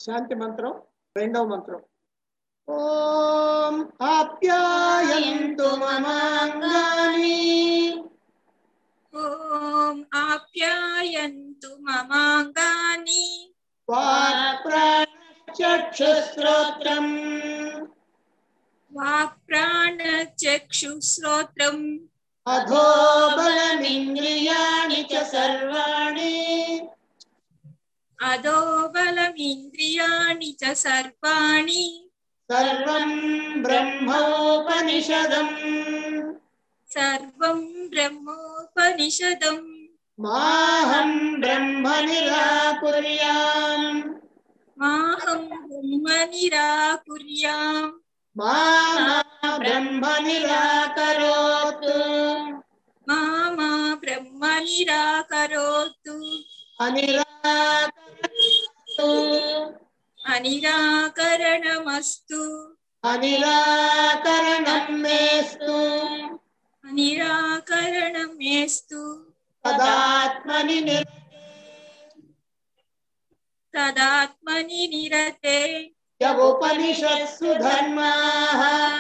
శాంతి మంత్రం రెండవ మంత్రం. ఓం ఆప్యాయంతు మమాంగాని ఓం ఆప్యాయంతు మమాంగాని వాక్ప్రాణచక్షుశ్రోత్రం వాక్ప్రాణచక్షుశ్రోత్రం అధోబలమింద్రియాణి చ సర్వాణి అధోబలమింద్రియాణి చ సర్వాణి సర్వం బ్రహ్మోపనిషదం సర్వం బ్రహ్మోపనిషదం మాహం బ్రహ్మ నిరాకుర్యాం మాహం బ్రహ్మ నిరాకుర్యాం మా బ్రహ్మ నిరాకరోతు మా బ్రహ్మ నిరాకరోతు అనిరాకరణమస్తు అనిరాకరణమస్తు అనిరాకరణం మేస్తు అనిరాకరణమేస్తు తదాత్మని తదాత్మని నిరతే ఉపనిషత్సు ధర్మాః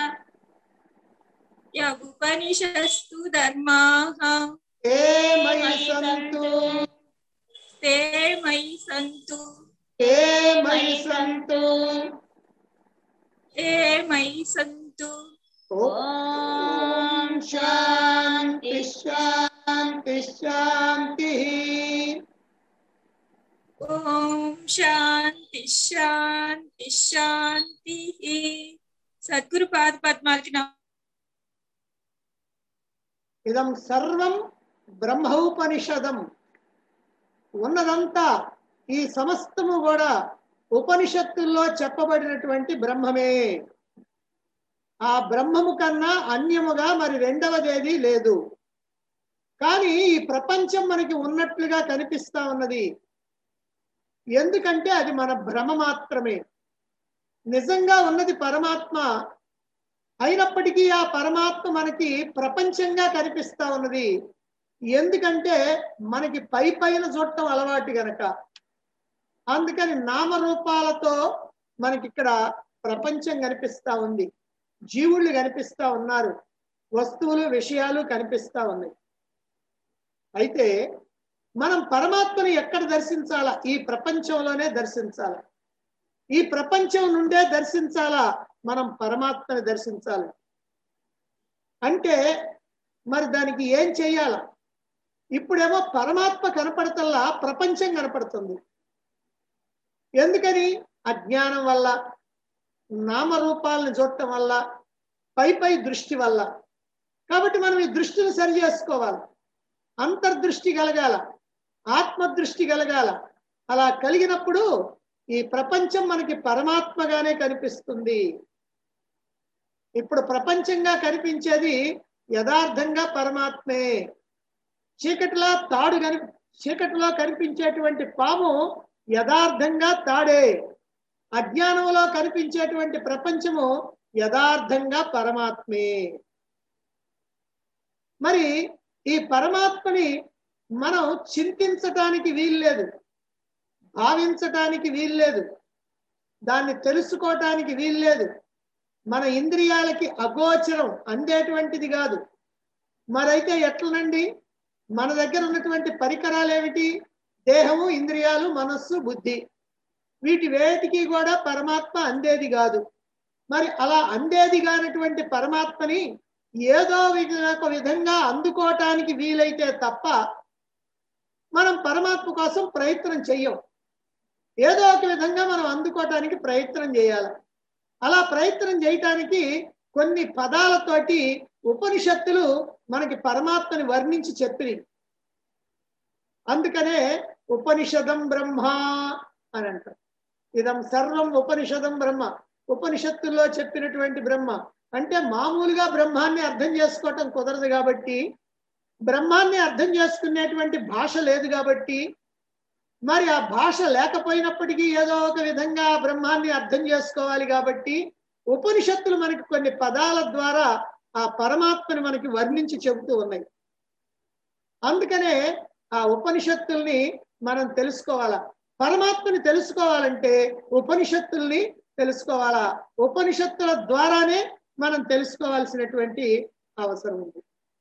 యగుపనిషత్సు ధర్మాః తే మయి సంతు తే మయి సంతు తే మయి సంతు తే మయి సంతు. ఓం శాంతి శాంతి శాంతి. ఓం శాంతి శాంతి శాంతి. సద్గురు పాద పద్మాలకి ఇదం సర్వం బ్రహ్మోపనిషదం. ఉన్నదంతా ఈ సమస్తము కూడా ఉపనిషత్తుల్లో చెప్పబడినటువంటి బ్రహ్మమే. ఆ బ్రహ్మము కన్నా అన్యముగా మరి రెండవదేది లేదు. కానీ ఈ ప్రపంచం మనకి ఉన్నట్లుగా కనిపిస్తా ఉన్నది. ఎందుకంటే అది మన భ్రమ మాత్రమే. నిజంగా ఉన్నది పరమాత్మ అయినప్పటికీ ఆ పరమాత్మ మనకి ప్రపంచంగా కనిపిస్తా ఉన్నది. ఎందుకంటే మనకి పైన చూడటం అలవాటు గనక. అందుకని నామరూపాలతో మనకి ఇక్కడ ప్రపంచం కనిపిస్తా ఉంది, జీవుళ్ళు కనిపిస్తా ఉన్నారు, వస్తువులు విషయాలు కనిపిస్తా ఉన్నాయి. అయితే మనం పరమాత్మని ఎక్కడ దర్శించాలా? ఈ ప్రపంచంలోనే దర్శించాలా. ఈ ప్రపంచం నుండే దర్శించాలా మనం పరమాత్మని దర్శించాలి అంటే మరి దానికి ఏం చెయ్యాలా? ఇప్పుడేమో పరమాత్మ కనపడతల్లా ప్రపంచం కనపడుతుంది. ఎందుకని? అజ్ఞానం వల్ల, నామరూపాలను చూడటం వల్ల, పై దృష్టి వల్ల. కాబట్టి మనం ఈ దృష్టిని సరి చేసుకోవాలి. అంతర్దృష్టి కలగాల, ఆత్మదృష్టి కలగాల. అలా కలిగినప్పుడు ఈ ప్రపంచం మనకి పరమాత్మగానే కనిపిస్తుంది. ఇప్పుడు ప్రపంచంగా కనిపించేది యథార్థంగా పరమాత్మే. చీకటిలో కనిపించేటువంటి పాము యథార్థంగా తాడే. అజ్ఞానంలో కనిపించేటువంటి ప్రపంచము యథార్థంగా పరమాత్మే. మరి ఈ పరమాత్మని మనం చింతించటానికి వీల్లేదు, భావించటానికి వీల్లేదు, దాన్ని తెలుసుకోవటానికి వీల్లేదు. మన ఇంద్రియాలకి అగోచరం, అందేటువంటిది కాదు. మరైతే ఎట్లనండి? మన దగ్గర ఉన్నటువంటి పరికరాలు ఏమిటి? దేహము, ఇంద్రియాలు, మనస్సు, బుద్ధి. వీటి వేటికి కూడా పరమాత్మ అందేది కాదు. మరి అలా అందేది కానటువంటి పరమాత్మని ఏదో ఒక విధంగా అందుకోవటానికి వీలైతే తప్ప మనం పరమాత్మ కోసం ప్రయత్నం చెయ్యం. ఏదో ఒక విధంగా మనం అందుకోవటానికి ప్రయత్నం చేయాలి. అలా ప్రయత్నం చేయటానికి కొన్ని పదాలతోటి ఉపనిషత్తులు మనకి పరమాత్మని వర్ణించి చెప్పినాయి. అందుకనే ఉపనిషదం బ్రహ్మ అని అంటారు. ఇదం సర్వం ఉపనిషదం బ్రహ్మ. ఉపనిషత్తుల్లో చెప్పినటువంటి బ్రహ్మ అంటే మామూలుగా బ్రహ్మాన్ని అర్థం చేసుకోవటం కుదరదు కాబట్టి, బ్రహ్మాన్ని అర్థం చేసుకునేటువంటి భాష లేదు కాబట్టి, మరి ఆ భాష లేకపోయినప్పటికీ ఏదో ఒక విధంగా బ్రహ్మాన్ని అర్థం చేసుకోవాలి కాబట్టి ఉపనిషత్తులు మనకి కొన్ని పదాల ద్వారా ఆ పరమాత్మని మనకి వర్ణించి చెబుతూ ఉన్నాయి. అందుకనే ఆ ఉపనిషత్తుల్ని మనం తెలుసుకోవాలా. పరమాత్మని తెలుసుకోవాలంటే ఉపనిషత్తుల్ని తెలుసుకోవాలా. ఉపనిషత్తుల ద్వారానే మనం తెలుసుకోవాల్సినటువంటి అవసరం ఉంది.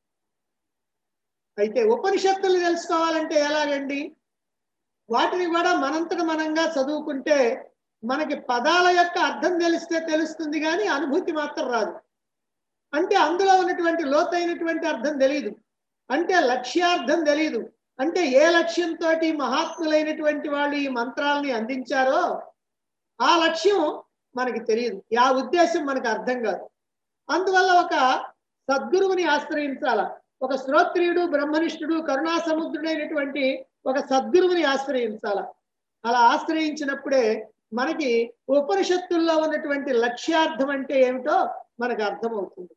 అయితే ఉపనిషత్తుల్ని తెలుసుకోవాలంటే ఎలాగండి? వాటిని కూడా మనంతట మనంగా చదువుకుంటే మనకి పదాల యొక్క అర్థం తెలిస్తే తెలుస్తుంది, కానీ అనుభూతి మాత్రం రాదు. అంటే అందులో ఉన్నటువంటి లోతైనటువంటి అర్థం తెలియదు, అంటే లక్ష్యార్థం తెలియదు, అంటే ఏ లక్ష్యంతో మహాత్ములైనటువంటి వాళ్ళు ఈ మంత్రాలని అందించారో ఆ లక్ష్యం మనకి తెలియదు, ఆ ఉద్దేశం మనకు అర్థం కాదు. అందువల్ల ఒక సద్గురువుని ఆశ్రయించాల. ఒక శ్రోత్రియుడు, బ్రహ్మనిష్ఠుడు, కరుణా సముద్రుడైనటువంటి ఒక సద్గురువుని ఆశ్రయించాల. అలా ఆశ్రయించినప్పుడే మనకి ఉపనిషత్తుల్లో ఉన్నటువంటి లక్ష్యార్థం అంటే ఏమిటో మనకు అర్థమవుతుంది.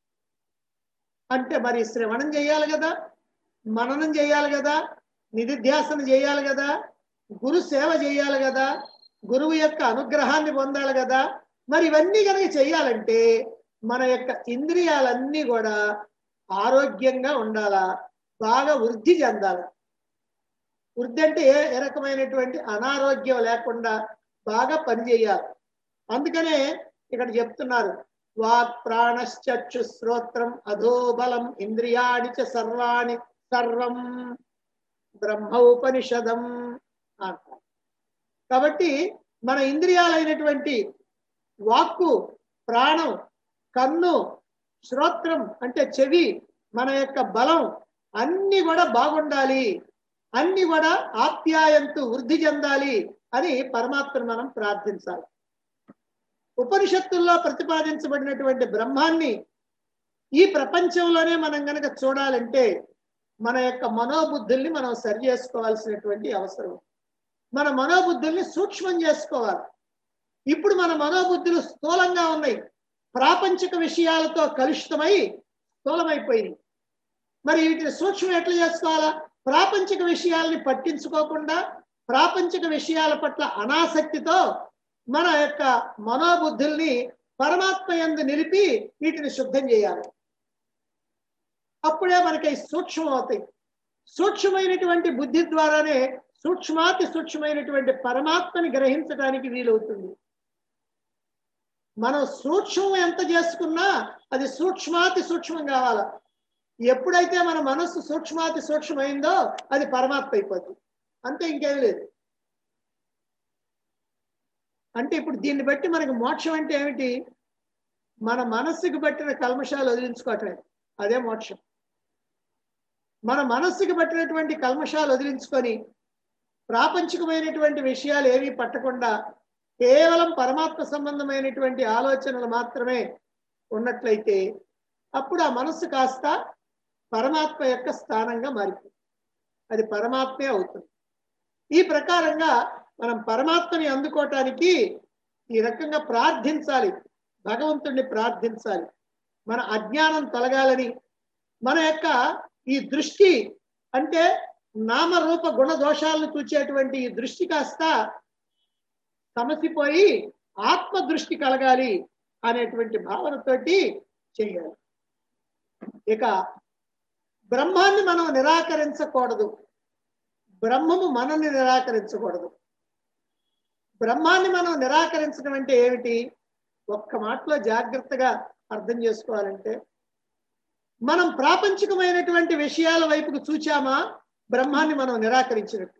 అంటే మరి శ్రవణం చేయాలి కదా, మననం చేయాలి కదా, నిధిధ్యాసన చేయాలి కదా, గురు సేవ చేయాలి కదా, గురువు యొక్క అనుగ్రహాన్ని పొందాలి కదా. మరి ఇవన్నీ కనుక చేయాలంటే మన యొక్క ఇంద్రియాలన్నీ కూడా ఆరోగ్యంగా ఉండాలా, బాగా వృద్ధి చెందాలి. వృద్ధి అంటే ఏ రకమైనటువంటి అనారోగ్యం లేకుండా బాగా పనిచేయాలి. అందుకనే ఇక్కడ చెప్తున్నారు, వాక్ ప్రాణశ్చక్షు శ్రోత్రం అధోబలం ఇంద్రియాణి చ సర్వాణి సర్వం బ్రహ్మ ఉపనిషదం అంటారు. కాబట్టి మన ఇంద్రియాలైనటువంటి వాక్కు, ప్రాణం, కన్ను, శ్రోత్రం అంటే చెవి, మన యొక్క బలం అన్ని కూడా బాగుండాలి, అన్ని కూడా ఆప్యాయంతో వృద్ధి చెందాలి అని పరమాత్మను మనం ప్రార్థించాలి. ఉపనిషత్తుల్లో ప్రతిపాదించబడినటువంటి బ్రహ్మాన్ని ఈ ప్రపంచంలోనే మనం గనక చూడాలంటే మన యొక్క మనోబుద్ధుల్ని మనం సరి చేసుకోవాల్సినటువంటి అవసరం. మన మనోబుద్ధుల్ని సూక్ష్మం చేసుకోవాలి. ఇప్పుడు మన మనోబుద్ధులు స్థూలంగా ఉన్నాయి, ప్రాపంచిక విషయాలతో కలుషితమై స్థూలమైపోయింది. మరి వీటిని సూక్ష్మం ఎట్లా చేసుకోవాలా? ప్రాపంచిక విషయాల్ని పట్టించుకోకుండా, ప్రాపంచిక విషయాల పట్ల అనాసక్తితో మన యొక్క మనోబుద్ధుల్ని పరమాత్మ యందు నిలిపి వీటిని శుద్ధం చేయాలి. అప్పుడే మనకి సూక్ష్మం అవుతాయి. సూక్ష్మమైనటువంటి బుద్ధి ద్వారానే సూక్ష్మాతి సూక్ష్మమైనటువంటి పరమాత్మని గ్రహించడానికి వీలవుతుంది. మనం సూక్ష్మం ఎంత చేసుకున్నా అది సూక్ష్మాతి సూక్ష్మం కావాలా. ఎప్పుడైతే మన మనస్సు సూక్ష్మాతి సూక్ష్మమైందో అది పరమాత్మ అయిపోతుంది, అంతే, ఇంకేం లేదు. అంటే ఇప్పుడు దీన్ని బట్టి మనకి మోక్షం అంటే ఏమిటి? మన మనస్సుకి పట్టిన కల్మషాలు వదిలించుకోవటమే, అదే మోక్షం. మన మనస్సుకి పట్టినటువంటి కల్మషాలు వదిలించుకొని ప్రాపంచికమైనటువంటి విషయాలు ఏమీ పట్టకుండా కేవలం పరమాత్మ సంబంధమైనటువంటి ఆలోచనలు మాత్రమే ఉన్నట్లయితే అప్పుడు ఆ మనస్సు కాస్త పరమాత్మ యొక్క స్థానంగా మారిపోతుంది, అది పరమాత్మే అవుతుంది. ఈ ప్రకారంగా మనం పరమాత్మని అందుకోవటానికి ఈ రకంగా ప్రార్థించాలి, భగవంతుడిని ప్రార్థించాలి. మన అజ్ఞానం తొలగాలని, మన యొక్క ఈ దృష్టి అంటే నామరూప గుణ దోషాలను చూచేటువంటి ఈ దృష్టి కాస్త సమసిపోయి ఆత్మ దృష్టి కలగాలి అనేటువంటి భావనతోటి చేయాలి. ఇక బ్రహ్మాన్ని మనం నిరాకరించకూడదు, బ్రహ్మము మనల్ని నిరాకరించకూడదు. బ్రహ్మాన్ని మనం నిరాకరించడం అంటే ఏమిటి? ఒక్క మాటలో జాగ్రత్తగా అర్థం చేసుకోవాలంటే, మనం ప్రాపంచికమైనటువంటి విషయాల వైపుకు చూచామా బ్రహ్మాన్ని మనం నిరాకరించినట్టు.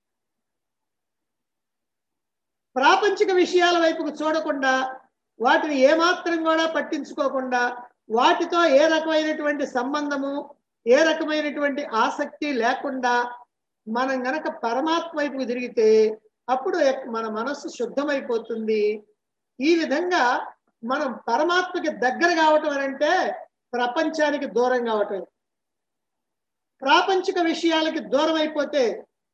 ప్రాపంచిక విషయాల వైపుకు చూడకుండా, వాటిని ఏమాత్రం కూడా పట్టించుకోకుండా, వాటితో ఏ రకమైనటువంటి సంబంధము, ఏ రకమైనటువంటి ఆసక్తి లేకుండా మనం గనక పరమాత్మ వైపుకు తిరిగితే అప్పుడు మన మనస్సు శుద్ధమైపోతుంది. ఈ విధంగా మనం పరమాత్మకి దగ్గర కావటం అంటే ప్రపంచానికి దూరం కావటం. ప్రాపంచిక విషయాలకి దూరం అయిపోతే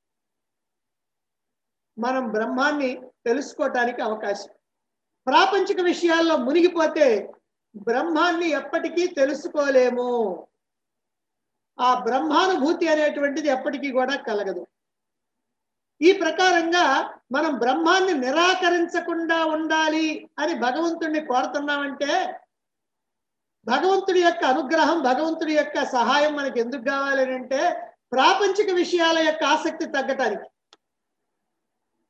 మనం బ్రహ్మాన్ని తెలుసుకోవటానికి అవకాశం. ప్రాపంచిక విషయాల్లో మునిగిపోతే బ్రహ్మాన్ని ఎప్పటికీ తెలుసుకోలేము. ఆ బ్రహ్మానుభూతి అనేటువంటిది ఎప్పటికీ కూడా కలగదు. ఈ ప్రకారంగా మనం బ్రహ్మాన్ని నిరాకరించకుండా ఉండాలి అని భగవంతుడిని కోరుతున్నామంటే భగవంతుడి యొక్క అనుగ్రహం, భగవంతుడి యొక్క సహాయం మనకి ఎందుకు కావాలి అంటే ప్రాపంచిక విషయాల యొక్క ఆసక్తి తగ్గటానికి.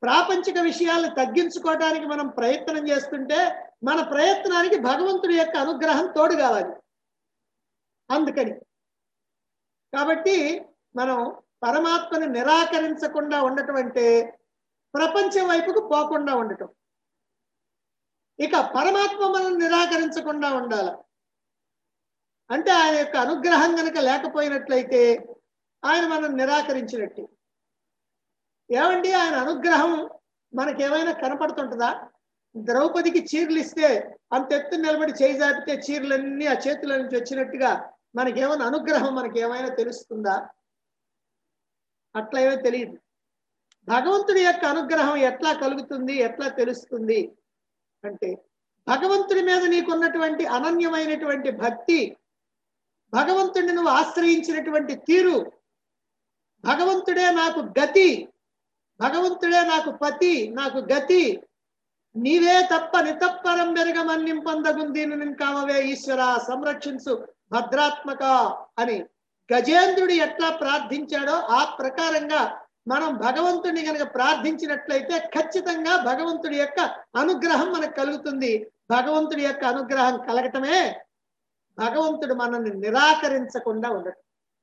ప్రాపంచిక విషయాలను తగ్గించుకోవడానికి మనం ప్రయత్నం చేస్తుంటే మన ప్రయత్నానికి భగవంతుడి యొక్క అనుగ్రహం తోడు కావాలి. అందుకని కాబట్టి మనం పరమాత్మని నిరాకరించకుండా ఉండటం అంటే ప్రపంచం వైపుకు పోకుండా ఉండటం. ఇక పరమాత్మ మనం నిరాకరించకుండా ఉండాలి అంటే ఆయన యొక్క అనుగ్రహం కనుక లేకపోయినట్లయితే ఆయన మనం నిరాకరించినట్టు. ఏమండి ఆయన అనుగ్రహం మనకేమైనా కనపడుతుంటుందా? ద్రౌపదికి చీరలు ఇస్తే అంత ఎత్తు నిలబడి చేయి జాపితే చీరలన్నీ ఆ చేతుల నుంచి వచ్చినట్టుగా మనకేమైనా అనుగ్రహం మనకేమైనా తెలుస్తుందా? అట్లా ఏమో తెలియదు. భగవంతుడి యొక్క అనుగ్రహం ఎట్లా కలుగుతుంది, ఎట్లా తెలుస్తుంది అంటే భగవంతుడి మీద నీకున్నటువంటి అనన్యమైనటువంటి భక్తి, భగవంతుడిని నువ్వు ఆశ్రయించినటువంటి తీరు, భగవంతుడే నాకు గతి, భగవంతుడే నాకు పతి, నాకు గతి, నీవే తప్ప నితప్పరం బెరగమన్యం పొందగుందీను కామవే ఈశ్వర సంరక్షించు భద్రాత్మక అని గజేంద్రుడు ఎట్లా ప్రార్థించాడో ఆ ప్రకారంగా మనం భగవంతుడిని కనుక ప్రార్థించినట్లయితే ఖచ్చితంగా భగవంతుడి యొక్క అనుగ్రహం మనకు కలుగుతుంది. భగవంతుడి యొక్క అనుగ్రహం కలగటమే భగవంతుడు మనల్ని నిరాకరించకుండా ఉండటం.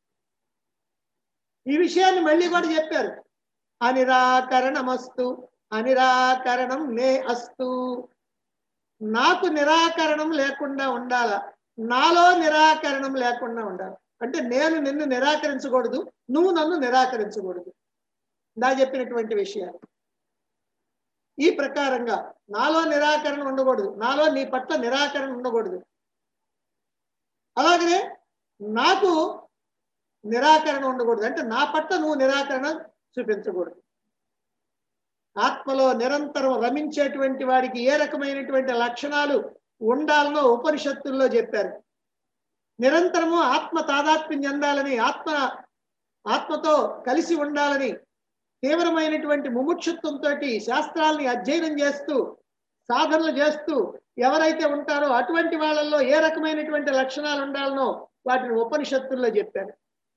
ఈ విషయాన్ని మళ్ళీ కూడా చెప్పారు. అనిరాకరణమస్తు అనిరాకరణం మే అస్తు. నాకు నిరాకరణం లేకుండా ఉండాల, నాలో నిరాకరణం లేకుండా ఉండాలి. అంటే నేను నిన్ను నిరాకరించకూడదు, నువ్వు నన్ను నిరాకరించకూడదు. నా చెప్పినటువంటి విషయాలు ఈ ప్రకారంగా నాలో నిరాకరణ ఉండకూడదు, నాలో నీ పట్ల నిరాకరణ ఉండకూడదు. అలాగనే నాకు నిరాకరణ ఉండకూడదు అంటే నా పట్ల నువ్వు నిరాకరణ చూపించకూడదు. ఆత్మలో నిరంతరం రమించేటువంటి వాడికి ఏ రకమైనటువంటి లక్షణాలు ఉండాలనో ఉపనిషత్తుల్లో చెప్పారు. నిరంతరము ఆత్మ తాదాత్మ్యం చెందాలని, ఆత్మతో కలిసి ఉండాలని తీవ్రమైనటువంటి ముముక్షుత్వంతో శాస్త్రాలని అధ్యయనం చేస్తూ సాధనలు చేస్తూ ఎవరైతే ఉంటారో అటువంటి వాళ్ళల్లో ఏ రకమైనటువంటి లక్షణాలు ఉండాలనో వాటిని ఉపనిషత్తుల్లో చెప్పారు.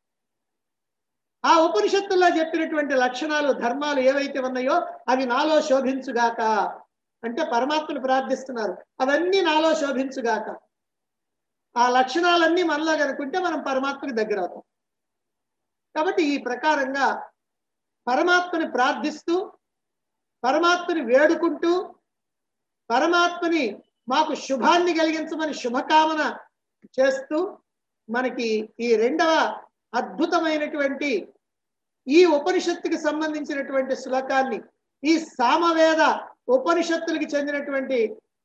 ఆ ఉపనిషత్తుల్లో చెప్పినటువంటి లక్షణాలు ధర్మాలు ఏవైతే ఉన్నాయో అవి నాలో శోభించుగాక అంటే పరమాత్మను ప్రార్థిస్తున్నారు, అవన్నీ నాలో శోభించుగాక. ఆ లక్షణాలన్నీ మనలో కనుకుంటే మనం పరమాత్మకి దగ్గర అవుతాం. కాబట్టి ఈ ప్రకారంగా పరమాత్మని ప్రార్థిస్తూ పరమాత్మని వేడుకుంటూ పరమాత్మని మాకు శుభాన్ని కలిగించమని శుభకామన చేస్తూ మనకి ఈ రెండవ అద్భుతమైనటువంటి ఈ ఉపనిషత్తుకి సంబంధించినటువంటి శ్లోకాన్ని, ఈ సామవేద ఉపనిషత్తులకి చెందినటువంటి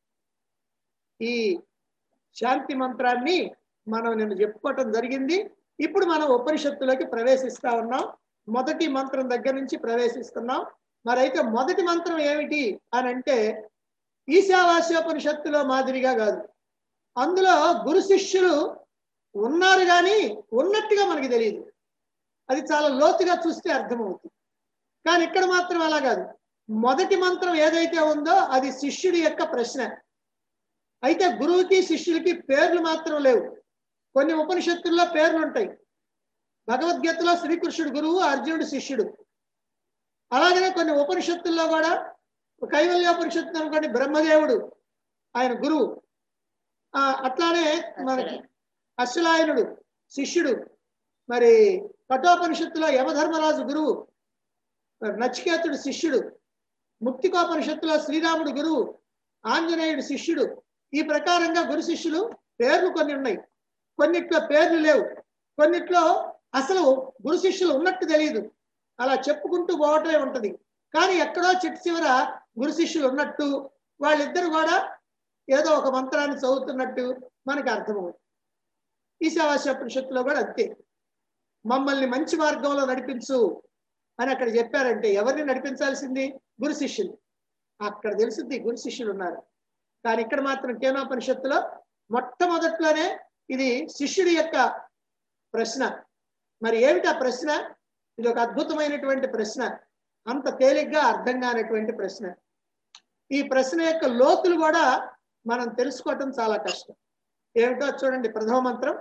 ఈ శాంతి మంత్రాన్ని మనం నిన్న చెప్పుకోవటం జరిగింది. ఇప్పుడు మనం ఉపనిషత్తులోకి ప్రవేశిస్తా ఉన్నాం. మొదటి మంత్రం దగ్గర నుంచి ప్రవేశిస్తున్నాం. మరైతే మొదటి మంత్రం ఏమిటి అని అంటే ఈశావాస్యోపనిషత్తులో మాదిరిగా కాదు. అందులో గురు శిష్యులు ఉన్నారు కానీ ఉన్నట్టుగా మనకి తెలియదు. అది చాలా లోతుగా చూస్తే అర్థమవుతుంది. కానీ ఇక్కడ మాత్రం అలా కాదు. మొదటి మంత్రం ఏదైతే ఉందో అది శిష్యుడి యొక్క ప్రశ్న. అయితే గురువుకి శిష్యులకి పేర్లు మాత్రం లేవు. కొన్ని ఉపనిషత్తుల్లో పేర్లు ఉంటాయి. భగవద్గీతలో శ్రీకృష్ణుడు గురువు, అర్జునుడు శిష్యుడు. అలాగనే కొన్ని ఉపనిషత్తుల్లో కూడా కైవల్యోపనిషత్తు అనుకోండి, బ్రహ్మదేవుడు ఆయన గురువు. అట్లానే మనకి అశ్వలాయనుడు శిష్యుడు. మరి కఠోపనిషత్తులో యమధర్మరాజు గురువు, నచికేతుడు శిష్యుడు. ముక్తికోపనిషత్తులో శ్రీరాముడు గురువు, ఆంజనేయుడు శిష్యుడు. ఈ ప్రకారంగా గురు శిష్యులు పేర్లు కొన్ని ఉన్నాయి, కొన్నిట్లో పేర్లు లేవు, కొన్నిట్లో అసలు గురు శిష్యులు ఉన్నట్టు తెలియదు. అలా చెప్పుకుంటూ పోవటమే ఉంటది. కానీ ఎక్కడో చెట్టు చివర గురు శిష్యులు ఉన్నట్టు, వాళ్ళిద్దరు కూడా ఏదో ఒక మంత్రాన్ని చదువుతున్నట్టు మనకు అర్థమవుతుంది. ఈశావాస్యోపనిషత్తులో కూడా అంతే. మమ్మల్ని మంచి మార్గంలో నడిపించు అని అక్కడ చెప్పారంటే ఎవరిని నడిపించాల్సింది? గురు శిష్యులు. అక్కడ తెలుస్తుంది గురు శిష్యులు ఉన్నారు. కానీ ఇక్కడ మాత్రం కేనోపనిషత్తులో మొట్టమొదట్లోనే ఇది శిష్యుడి యొక్క ప్రశ్న. మరి ఏమిటా ప్రశ్న? ఇది ఒక అద్భుతమైనటువంటి ప్రశ్న, అంత తేలిగ్గా అర్థం కానటువంటి ప్రశ్న. ఈ ప్రశ్న యొక్క లోతులు కూడా మనం తెలుసుకోవటం చాలా కష్టం. ఏమిటో చూడండి. ప్రథమ మంత్రం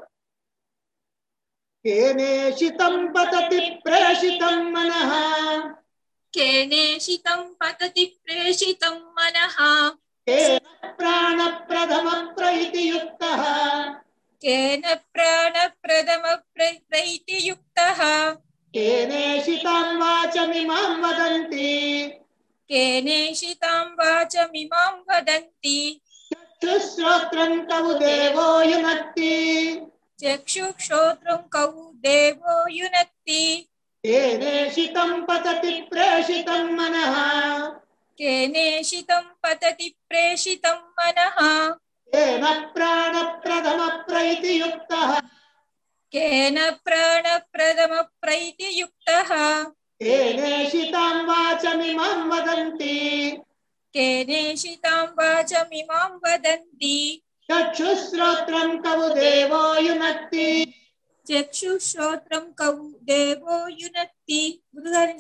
కేనేషితం పతతి ప్రేషితం మనః కేనేషితం పతతి ప్రేషితం మనః కేన ప్రాణ ప్రథమ ప్రైతియుక్తః కేన ప్రాణప్రథమ ప్రైతియుక్తః కేనేషితాం వాచమిమాం వదంతి కేనేషితాం వాచమిమాం వదంతి చక్షుశ్రోత్రం కవు దేవో యునక్తి చక్షుశ్రోత్రం కౌ దేవో యునక్తి కేనేషితం పతతి ప్రేషితం మనః కేనేషితం పతతి ప్రేషితం మనః కేన ప్రాణ ప్రథమ ప్రైతియుక్తః కేన ప్రాణప్రథమ ప్రైతియుక్తః కేనేషితాం వాచమిమాం వదంతి కేనేషితాం వాచమిమాం వదంతి చక్షుశ్రోత్రం కవు దేవో యునక్తి చక్షుశ్రోత్రం కౌ దేవో యునక్తి. గురుగారి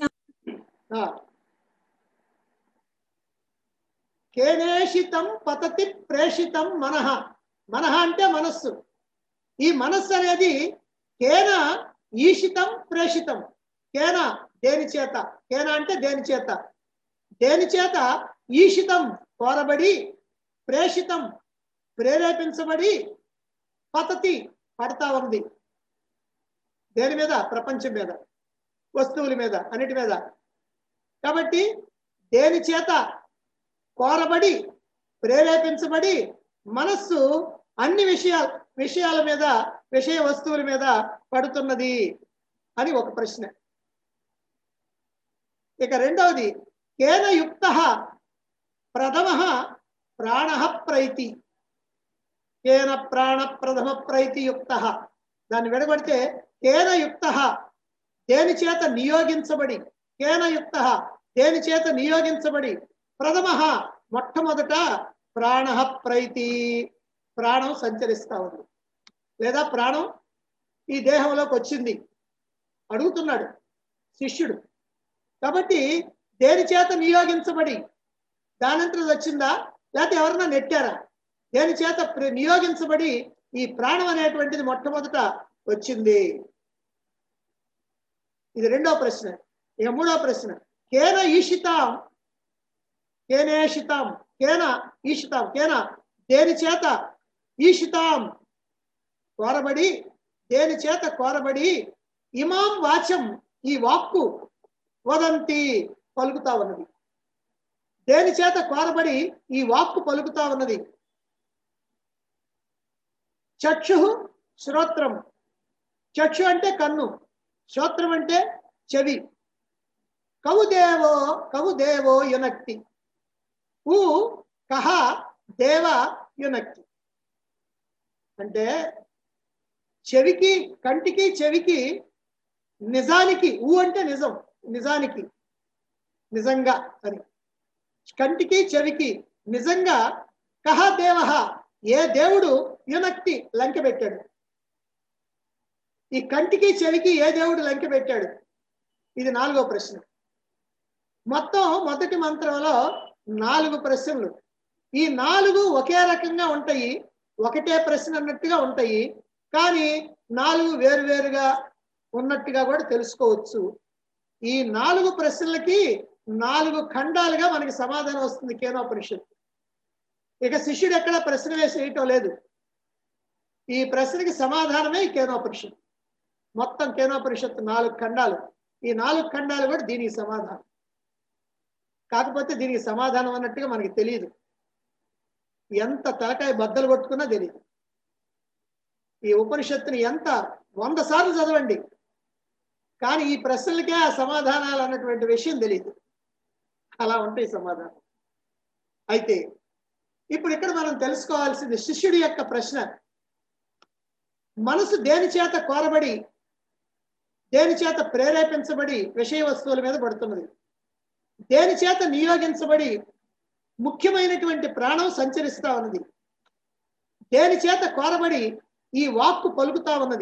కేనేషితం పతతి ప్రేషితం మనః. మనః అంటే మనస్సు. ఈ మనస్సు అనేది కేన ఈషితం ప్రేషితం. కేన దేని చేత, కేన అంటే దేని చేత, దేని చేత ఈషితం కోరబడి, ప్రేషితం ప్రేరేపించబడి, పతతి పడతా ఉంది. దేని మీద? ప్రపంచం మీద, వస్తువుల మీద, అన్నిటి మీద. కాబట్టి దేని చేత కోరబడి, ప్రేరేపించబడి మనస్సు అన్ని విషయాల మీద, విషయ వస్తువుల మీద పడుతున్నది అని ఒక ప్రశ్న. ఇక రెండవది, కేన యుక్త ప్రథమ ప్రాణ ప్రైతి. కేన ప్రాణ ప్రథమ ప్రైతి యుక్త. దాన్ని విడగొడితే కేన యుక్త దేని చేత నియోగించబడి, కేన యుక్త దేని చేత నియోగించబడి, ప్రథమ మొట్టమొదట ప్రాణ ప్రైతి ప్రాణం సంచరిస్తా ఉంది, లేదా ప్రాణం ఈ దేహంలోకి వచ్చింది అడుగుతున్నాడు శిష్యుడు. కాబట్టి దేని చేత నియోగించబడి దానంతరం వచ్చిందా, లేకపోతే ఎవరన్నా నెట్టారా? దేని చేత నియోగించబడి ఈ ప్రాణం అనేటువంటిది మొట్టమొదట వచ్చింది. ఇది రెండవ ప్రశ్న. ఇక మూడవ ప్రశ్న, కేన ఈషితాం. కేనేషితాం, కేన ఈషితాం. కేన దేని చేత, ఈషితాం కోరబడి, దేని చేత కోరబడి, ఇమాం వాచం ఈ వాక్కు, వదంతి పలుకుతా ఉన్నది. దేని చేత కోరబడి ఈ వాక్కు పలుకుతా ఉన్నది? చక్షు శ్రోత్రం. చక్షు అంటే కన్ను, శ్రోత్రం అంటే చెవి. కవుదేవో యునక్తి. ఊ కహ దేవ యునక్తి. అంటే చెవికి, కంటికి, చెవికి, నిజానికి, ఊ అంటే నిజం, నిజానికి, నిజంగా అని. కంటికి చెవికి నిజంగా, కహ దేవ ఏ దేవుడు, యునక్తి లంక పెట్టాడు. ఈ కంటికి చెవికి ఏ దేవుడు లంక పెట్టాడు? ఇది నాలుగో ప్రశ్న. మొత్తం మొదటి మంత్రంలో 4 ప్రశ్నలు. ఈ 4 ఒకే రకంగా ఉంటాయి, ఒకటే ప్రశ్న అన్నట్టుగా ఉంటాయి. కానీ 4 వేరువేరుగా ఉన్నట్టుగా కూడా తెలుసుకోవచ్చు. ఈ 4 ప్రశ్నలకి 4 ఖండాలుగా మనకి సమాధానం వస్తుంది కేనోపనిషత్తు. ఇక శిష్యుడు ఎక్కడ ప్రశ్న వేసేయటం లేదు. ఈ ప్రశ్నకి సమాధానమే ఈ కేనోపనిషత్తు. మొత్తం కేనోపనిషత్తు 4 ఖండాలు. ఈ 4 ఖండాలు కూడా దీనికి సమాధానం. కాకపోతే దీనికి సమాధానం అన్నట్టుగా మనకి తెలియదు. ఎంత తలకాయ బద్దలు కొట్టుకున్నా తెలియదు. ఈ ఉపనిషత్తుని ఎంత 100 సార్లు చదవండి, కానీ ఈ ప్రశ్నలకే ఆ సమాధానాలు అన్నటువంటి విషయం తెలియదు. అలా ఉంటాయి సమాధానం. అయితే ఇప్పుడు ఇక్కడ మనం తెలుసుకోవాల్సింది శిష్యుడి యొక్క ప్రశ్న. మనసు దేని చేత కోరబడి, దేని చేత ప్రేరేపించబడి విషయ వస్తువుల మీద పడుతున్నది? దేని చేత నియోగించబడి ముఖ్యమైనటువంటి ప్రాణం సంచరిస్తా ఉన్నది? దేని చేత కోరబడి ఈ వాక్కు పలుకుతా ఉన్నది?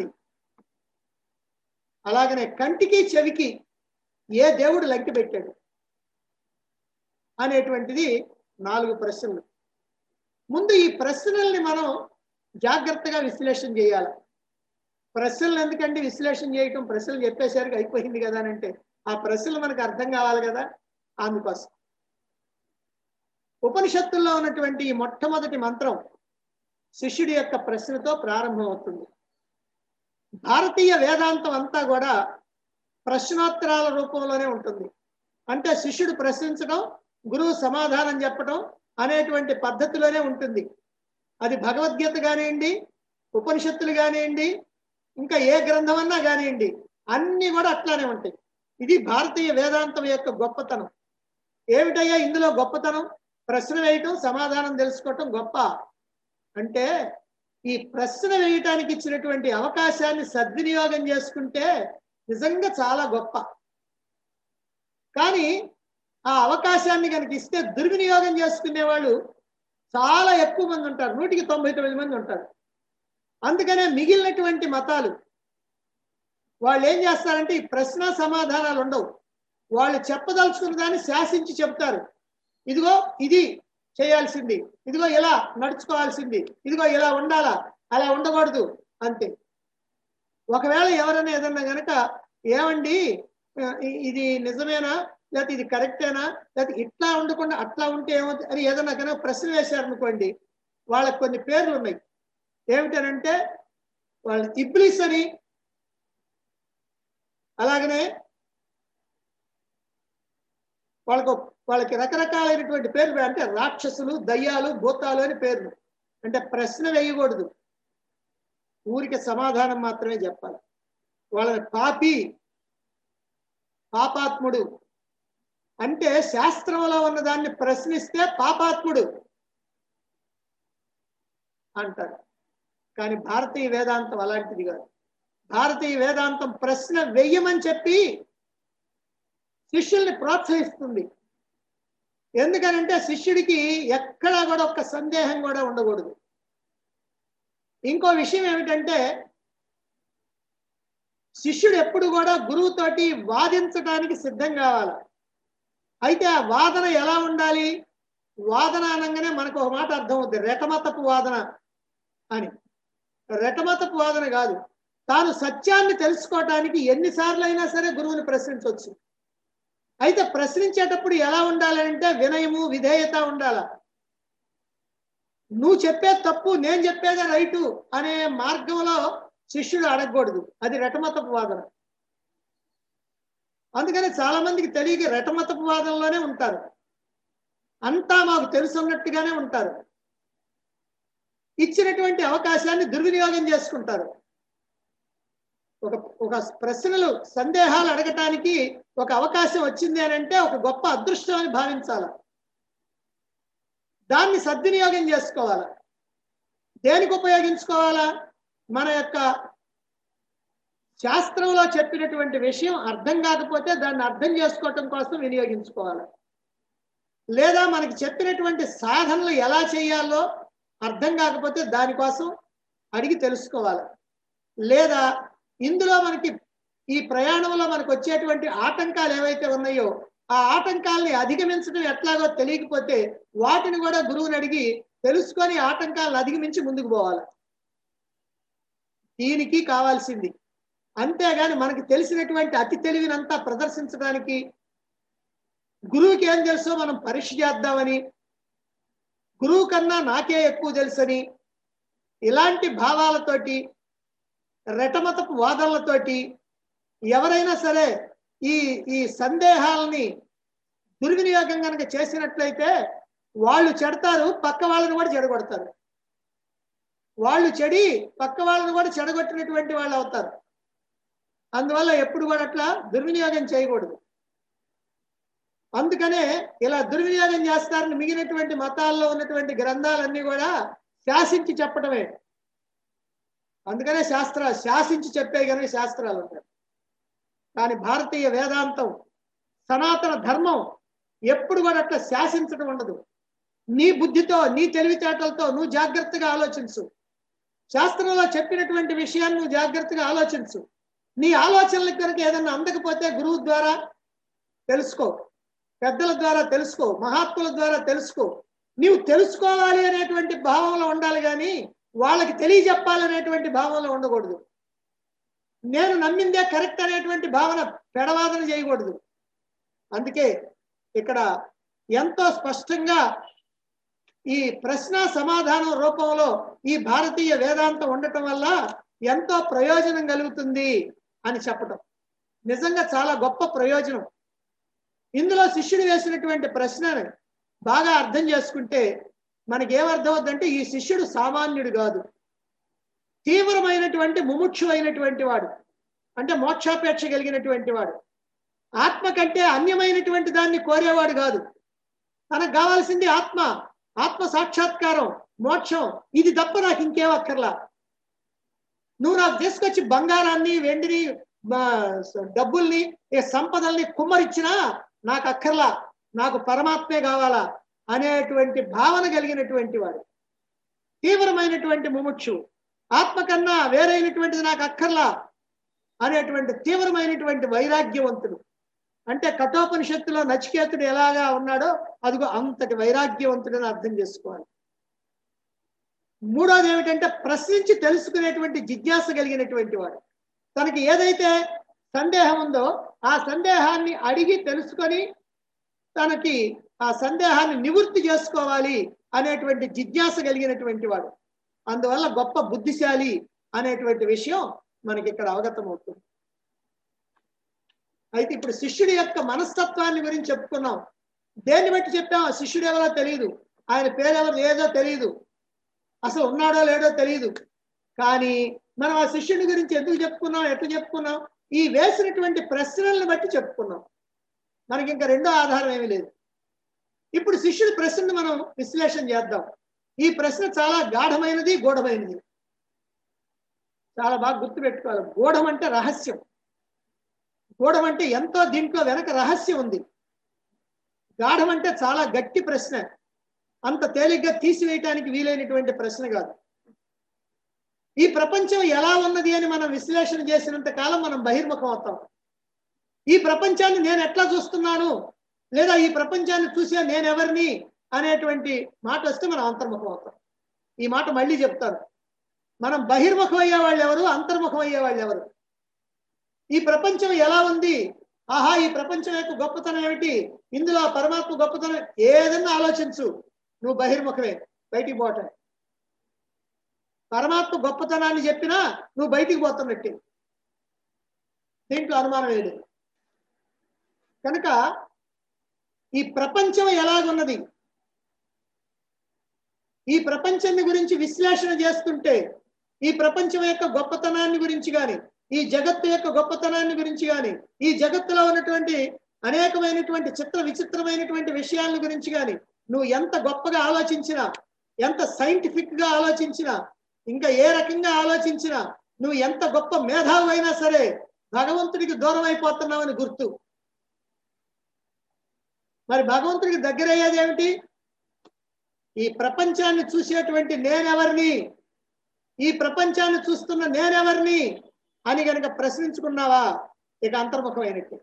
అలాగనే కంటికి చెవికి ఏ దేవుడు లంకి పెట్టాడు అనేటువంటిది 4 ప్రశ్నలు. ముందు ఈ ప్రశ్నల్ని మనం జాగ్రత్తగా విశ్లేషణ చేయాలి. ప్రశ్నలు ఎందుకంటే విశ్లేషణ చేయటం, ప్రశ్నలు చెప్పేసరికి అయిపోయింది కదా అని అంటే ఆ ప్రశ్నలు మనకు అర్థం కావాలి కదా, అందుకోసం. ఉపనిషత్తుల్లో ఉన్నటువంటి ఈ మొట్టమొదటి మంత్రం శిష్యుడి యొక్క ప్రశ్నతో ప్రారంభమవుతుంది. భారతీయ వేదాంతం అంతా కూడా ప్రశ్నోత్తరాల రూపంలోనే ఉంటుంది. అంటే శిష్యుడు ప్రశ్నించడం, గురువు సమాధానం చెప్పడం అనేటువంటి పద్ధతిలోనే ఉంటుంది. అది భగవద్గీత కానివ్వండి, ఉపనిషత్తులు కానివ్వండి, ఇంకా ఏ గ్రంథం అన్నా కానివ్వండి, అన్నీ కూడా అట్లానే ఉంటాయి. ఇది భారతీయ వేదాంతం యొక్క గొప్పతనం. ఏమిటయ్యా ఇందులో గొప్పతనం? ప్రశ్న వేయటం, సమాధానం తెలుసుకోవటం గొప్ప అంటే, ఈ ప్రశ్న వేయటానికి ఇచ్చినటువంటి అవకాశాన్ని సద్వినియోగం చేసుకుంటే నిజంగా చాలా గొప్ప. కానీ ఆ అవకాశాన్ని కనుక ఇస్తే దుర్వినియోగం చేసుకునే వాళ్ళు చాలా ఎక్కువ మంది ఉంటారు, 199 మంది ఉంటారు. అందుకనే మిగిలినటువంటి మతాలు వాళ్ళు ఏం చేస్తారంటే ఈ ప్రశ్న సమాధానాలు ఉండవు. వాళ్ళు చెప్పదలుచుకున్న దాన్ని శాసించి చెప్తారు. ఇదిగో ఇది చేయాల్సింది, ఇదిగో ఇలా నడుచుకోవాల్సింది, ఇదిగో ఇలా ఉండాలా, అలా ఉండకూడదు అంతే. ఒకవేళ ఎవరైనా ఏదన్నా గనక ఏమండి ఇది నిజమేనా, లేకపోతే ఇది కరెక్టేనా, లేకపోతే ఇట్లా ఉండకుండా అట్లా ఉంటే ఏమవుతుంది అని ఏదన్నా కనుక ప్రశ్న వేశారనుకోండి, వాళ్ళకి కొన్ని పేర్లు ఉన్నాయి. ఏమిటనంటే వాళ్ళు ఇబ్లీస్ అని, అలాగనే వాళ్ళకి రకరకాలైనటువంటి పేర్లు, అంటే రాక్షసులు, దయ్యాలు, భూతాలు అని పేర్లు. అంటే ప్రశ్న వేయకూడదు, ఊరికి సమాధానం మాత్రమే చెప్పాలి. వాళ్ళని పాపి, పాపాత్ముడు అంటే శాస్త్రంలో ఉన్నదాన్ని ప్రశ్నిస్తే పాపాత్ముడు అంటారు. కానీ భారతీయ వేదాంతం అలాంటిది కాదు. భారతీయ వేదాంతం ప్రశ్న వెయ్యమని చెప్పి శిష్యుల్ని ప్రోత్సహిస్తుంది. ఎందుకనంటే శిష్యుడికి ఎక్కడా కూడా ఒక్క సందేహం కూడా ఉండకూడదు. ఇంకో విషయం ఏమిటంటే శిష్యుడు ఎప్పుడు కూడా గురువుతోటి వాదించడానికి సిద్ధం కావాలి. అయితే ఆ వాదన ఎలా ఉండాలి? వాదన అనగానే మనకు ఒక మాట అర్థం అవుతుంది, రెటమతపు వాదన అని. రెటమతపు వాదన కాదు, తాను సత్యాన్ని తెలుసుకోవటానికి ఎన్నిసార్లు అయినా సరే గురువుని ప్రశ్నించవచ్చు. అయితే ప్రశ్నించేటప్పుడు ఎలా ఉండాలంటే వినయము, విధేయత ఉండాల. నువ్వు చెప్పేది తప్పు, నేను చెప్పేదే రైటు అనే మార్గంలో శిష్యుడు అడగకూడదు. అది రెటమతపు వాదన. అందుకని చాలా మందికి తెలియక రెటమతపు వాదనలోనే ఉంటారు. అంతా మాకు తెలుసున్నట్టుగానే ఉంటారు. ఇచ్చినటువంటి అవకాశాన్ని దుర్వినియోగం చేసుకుంటారు. ఒక ప్రశ్నలు, సందేహాలు అడగటానికి ఒక అవకాశం వచ్చింది అని అంటే ఒక గొప్ప అదృష్టం అని భావించాలి. దాన్ని సద్వినియోగం చేసుకోవాలా. దేనికి ఉపయోగించుకోవాలా? మన యొక్క శాస్త్రంలో చెప్పినటువంటి విషయం అర్థం కాకపోతే దాన్ని అర్థం చేసుకోవటం కోసం వినియోగించుకోవాలి. లేదా మనకి చెప్పినటువంటి సాధనలు ఎలా చేయాలో అర్థం కాకపోతే దానికోసం అడిగి తెలుసుకోవాలి. లేదా ఇందులో మనకి ఈ ప్రయాణంలో మనకు వచ్చేటువంటి ఆటంకాలు ఏవైతే ఉన్నాయో ఆ ఆటంకాలని అధిగమించడం ఎట్లాగో తెలియకపోతే వాటిని కూడా గురువుని అడిగి తెలుసుకొని ఆటంకాలను అధిగమించి ముందుకు పోవాలి. దీనికి కావాల్సింది. అంతేగాని మనకి తెలిసినటువంటి అతి తెలివినంతా ప్రదర్శించడానికి, గురువుకి ఏం తెలుసో మనం పరీక్ష చేద్దామని, గురువు కన్నా నాకే ఎక్కువ తెలుసని, ఇలాంటి భావాలతోటి, రెటమతపు వాదనలతోటి ఎవరైనా సరే ఈ సందేహాలని దుర్వినియోగం కనుక చేసినట్లయితే వాళ్ళు చెడతారు, పక్క వాళ్ళని కూడా చెడగొడతారు. వాళ్ళు చెడి పక్క వాళ్ళని కూడా చెడగొట్టినటువంటి వాళ్ళు అవుతారు. అందువల్ల ఎప్పుడు కూడా అట్లా దుర్వినియోగం చేయకూడదు. అందుకనే ఇలా దుర్వినియోగం చేస్తారని మిగిలినటువంటి మతాల్లో ఉన్నటువంటి గ్రంథాలన్నీ కూడా శాసించి చెప్పడమే. అందుకనే శాసించి చెప్పే కనుక శాస్త్రాలు ఉంటాయి. కానీ భారతీయ వేదాంతం, సనాతన ధర్మం ఎప్పుడు కూడా అట్లా శాసించడం ఉండదు. నీ బుద్ధితో, నీ తెలివితేటలతో నువ్వు జాగ్రత్తగా ఆలోచించు. శాస్త్రంలో చెప్పినటువంటి విషయాన్ని నువ్వు జాగ్రత్తగా ఆలోచించు. నీ ఆలోచనలకు కనుక ఏదన్నా అందకపోతే గురువు ద్వారా తెలుసుకో, పెద్దల ద్వారా తెలుసుకో, మహాత్ముల ద్వారా తెలుసుకో. నీవు తెలుసుకోవాలి అనేటువంటి భావంలో ఉండాలి, కానీ వాళ్ళకి తెలియజెప్పాలనేటువంటి భావంలో ఉండకూడదు. నేను నమ్మిందే కరెక్ట్ అనేటువంటి భావన పెడవాదన చేయకూడదు. అందుకే ఇక్కడ ఎంతో స్పష్టంగా ఈ ప్రశ్న సమాధానం రూపంలో ఈ భారతీయ వేదాంతం ఉండటం వల్ల ఎంతో ప్రయోజనం కలుగుతుంది అని చెప్పటం నిజంగా చాలా గొప్ప ప్రయోజనం. ఇందులో శిష్యుడు వేసినటువంటి ప్రశ్నని బాగా అర్థం చేసుకుంటే మనకి ఏమర్థం అవుతుందంటే ఈ శిష్యుడు సామాన్యుడు కాదు, తీవ్రమైనటువంటి ముముక్షు అయినటువంటి వాడు, అంటే మోక్షాపేక్ష కలిగినటువంటి వాడు, ఆత్మ కంటే అన్యమైనటువంటి దాన్ని కోరేవాడు కాదు. తనకు కావాల్సింది ఆత్మ, ఆత్మ సాక్షాత్కారం, మోక్షం, ఇది తప్ప నాకు ఇంకేం అక్కర్లా. నువ్వు నాకు తీసుకొచ్చి బంగారాన్ని, వెండిని, డబ్బుల్ని, సంపదల్ని కుమ్మరిచ్చినా నాకు అక్కర్లా, నాకు పరమాత్మే కావాలా అనేటువంటి భావన కలిగినటువంటి వాడు, తీవ్రమైనటువంటి ముముక్షు, ఆత్మ కన్నా వేరైనటువంటిది నాకు అక్కర్లా అనేటువంటి తీవ్రమైనటువంటి వైరాగ్యవంతుడు. అంటే కఠోపనిషత్తులో నచికేతుడు ఎలాగా ఉన్నాడో అదిగో అంతటి వైరాగ్యవంతుడని అర్థం చేసుకోవాలి. మూడోది ఏమిటంటే ప్రశ్నించి తెలుసుకునేటువంటి జిజ్ఞాస కలిగినటువంటి వాడు. తనకి ఏదైతే సందేహం ఉందో ఆ సందేహాన్ని అడిగి తెలుసుకొని తనకి ఆ సందేహాన్ని నివృత్తి చేసుకోవాలి అనేటువంటి జిజ్ఞాస కలిగినటువంటి వాడు. అందువల్ల గొప్ప బుద్ధిశాలి అనేటువంటి విషయం మనకి ఇక్కడ అవగతం అవుతుంది. అయితే ఇప్పుడు శిష్యుడి యొక్క మనస్తత్వాన్ని గురించి చెప్పుకున్నాం. దేన్ని బట్టి చెప్పాం? ఆ శిష్యుడు ఎవరో తెలియదు, ఆయన పేరెవరు ఏదో తెలియదు, అసలు ఉన్నాడో లేడో తెలియదు. కానీ మనం ఆ శిష్యుడి గురించి ఎందుకు చెప్పుకున్నాం, ఎట్లా చెప్పుకున్నాం? ఈ వేసినటువంటి ప్రశ్నలను బట్టి చెప్పుకున్నాం. మనకి ఇంకా రెండో ఆధారం ఏమీ లేదు. ఇప్పుడు శిష్యుడి ప్రశ్నను మనం విశ్లేషణ చేద్దాం. ఈ ప్రశ్న చాలా గాఢమైనది, గూఢమైనది. చాలా బాగా గుర్తుపెట్టుకోవాలి. గూఢం అంటే రహస్యం, గూఢం అంటే ఎంతో దీంట్లో వెనక రహస్యం ఉంది. గాఢం అంటే చాలా గట్టి ప్రశ్న, అంత తేలిగ్గా తీసివేయటానికి వీలైనటువంటి ప్రశ్న కాదు. ఈ ప్రపంచం ఎలా ఉన్నది అని మనం విశ్లేషణ చేసినంత కాలం మనం బహిర్ముఖం అవుతాం. ఈ ప్రపంచాన్ని నేను ఎట్లా చూస్తున్నాను, లేదా ఈ ప్రపంచాన్ని చూసే నేను ఎవరిని అనేటువంటి మాట వస్తే మనం అంతర్ముఖం అవుతాం. ఈ మాట మళ్ళీ చెప్తాను. మనం బహిర్ముఖం అయ్యే వాళ్ళు ఎవరు, అంతర్ముఖం అయ్యే వాళ్ళు ఎవరు? ఈ ప్రపంచం ఎలా ఉంది, ఆహా ఈ ప్రపంచం యొక్క గొప్పతనం ఏమిటి, ఇందులో పరమాత్మ గొప్పతనం ఏదన్నా ఆలోచించు, నువ్వు బహిర్ముఖమే, బయటికి పోవటం. పరమాత్మ గొప్పతనాన్ని చెప్పినా నువ్వు బయటికి పోతున్నట్టు, దీంట్లో అనుమానం ఏది. కనుక ఈ ప్రపంచం ఎలాగున్నది, ఈ ప్రపంచాన్ని గురించి విశ్లేషణ చేస్తుంటే ఈ ప్రపంచం యొక్క గొప్పతనాన్ని గురించి కానీ, ఈ జగత్తు యొక్క గొప్పతనాన్ని గురించి కానీ, ఈ జగత్తులో ఉన్నటువంటి అనేకమైనటువంటి చిత్ర విచిత్రమైనటువంటి విషయాల గురించి కానీ నువ్వు ఎంత గొప్పగా ఆలోచించినా, ఎంత సైంటిఫిక్ గా ఆలోచించినా, ఇంకా ఏ రకంగా ఆలోచించినా, నువ్వు ఎంత గొప్ప మేధావి అయినా సరే భగవంతుడికి దూరం అయిపోతున్నావని గుర్తు. మరి భగవంతుడికి దగ్గర అయ్యేది ఏమిటి? ఈ ప్రపంచాన్ని చూసేటువంటి నేనెవరిని, ఈ ప్రపంచాన్ని చూస్తున్న నేనెవరిని అని కనుక ప్రశ్నించుకున్నావా ఇక అంతర్ముఖమైనట్టు.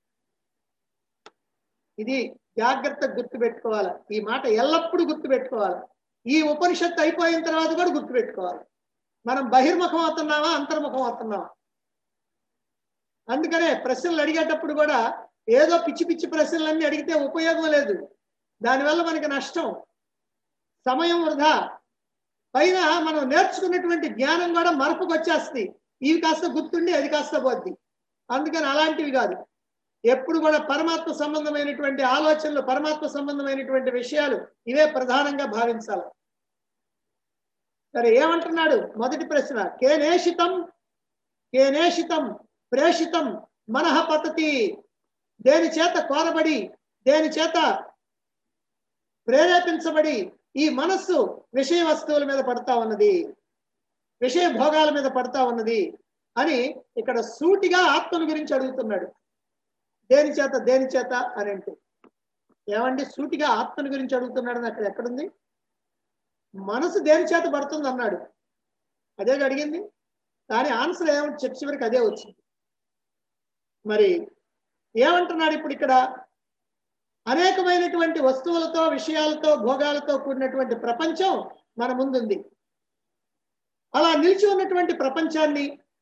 ఇది జాగ్రత్తగా గుర్తుపెట్టుకోవాలి. ఈ మాట ఎల్లప్పుడూ గుర్తుపెట్టుకోవాలి. ఈ ఉపనిషత్తు అయిపోయిన తర్వాత కూడా గుర్తుపెట్టుకోవాలి. మనం బహిర్ముఖం అవుతున్నావా, అంతర్ముఖం అవుతున్నావా? అందుకనే ప్రశ్నలు అడిగేటప్పుడు కూడా ఏదో పిచ్చి పిచ్చి ప్రశ్నలన్నీ అడిగితే ఉపయోగం లేదు. దానివల్ల మనకి నష్టం, సమయం వృధా. పైన మనం నేర్చుకున్నటువంటి జ్ఞానం కూడా మరపుకు వచ్చేస్తుంది. ఇవి కాస్త గుర్తుండి అది కాస్త పోద్ది. అందుకని అలాంటివి కాదు. ఎప్పుడు కూడా పరమాత్మ సంబంధమైనటువంటి ఆలోచనలు, పరమాత్మ సంబంధమైనటువంటి విషయాలు ఇవే ప్రధానంగా భావించాలి. సరే, ఏమంటున్నాడు? మొదటి ప్రశ్న, కేనేషితం కేనేషితం ప్రేషితం మనః పతతి. దేని చేత కోరబడి, దేని చేత ప్రేరేపించబడి ఈ మనస్సు విషయ వస్తువుల మీద పడతా ఉన్నది, విషయ భోగాల మీద పడతా ఉన్నది అని ఇక్కడ సూటిగా ఆత్మను గురించి అడుగుతున్నాడు. దేని చేత, దేని చేత అని అంటే ఏమండి, సూటిగా ఆత్మను గురించి అడుగుతున్నాడు. అక్కడ ఎక్కడుంది? మనసు దేని చేత పడుతుంది అన్నాడు, అదే అడిగింది. కానీ ఆన్సర్ ఏమంటే చెప్పి చివరికి అదే వచ్చింది. మరి ఏమంటున్నాడు ఇప్పుడు ఇక్కడ? అనేకమైనటువంటి వస్తువులతో, విషయాలతో, భోగాలతో కూడినటువంటి ప్రపంచం మన ముందుంది. అలా నిలిచి ఉన్నటువంటి ప్రపంచాన్ని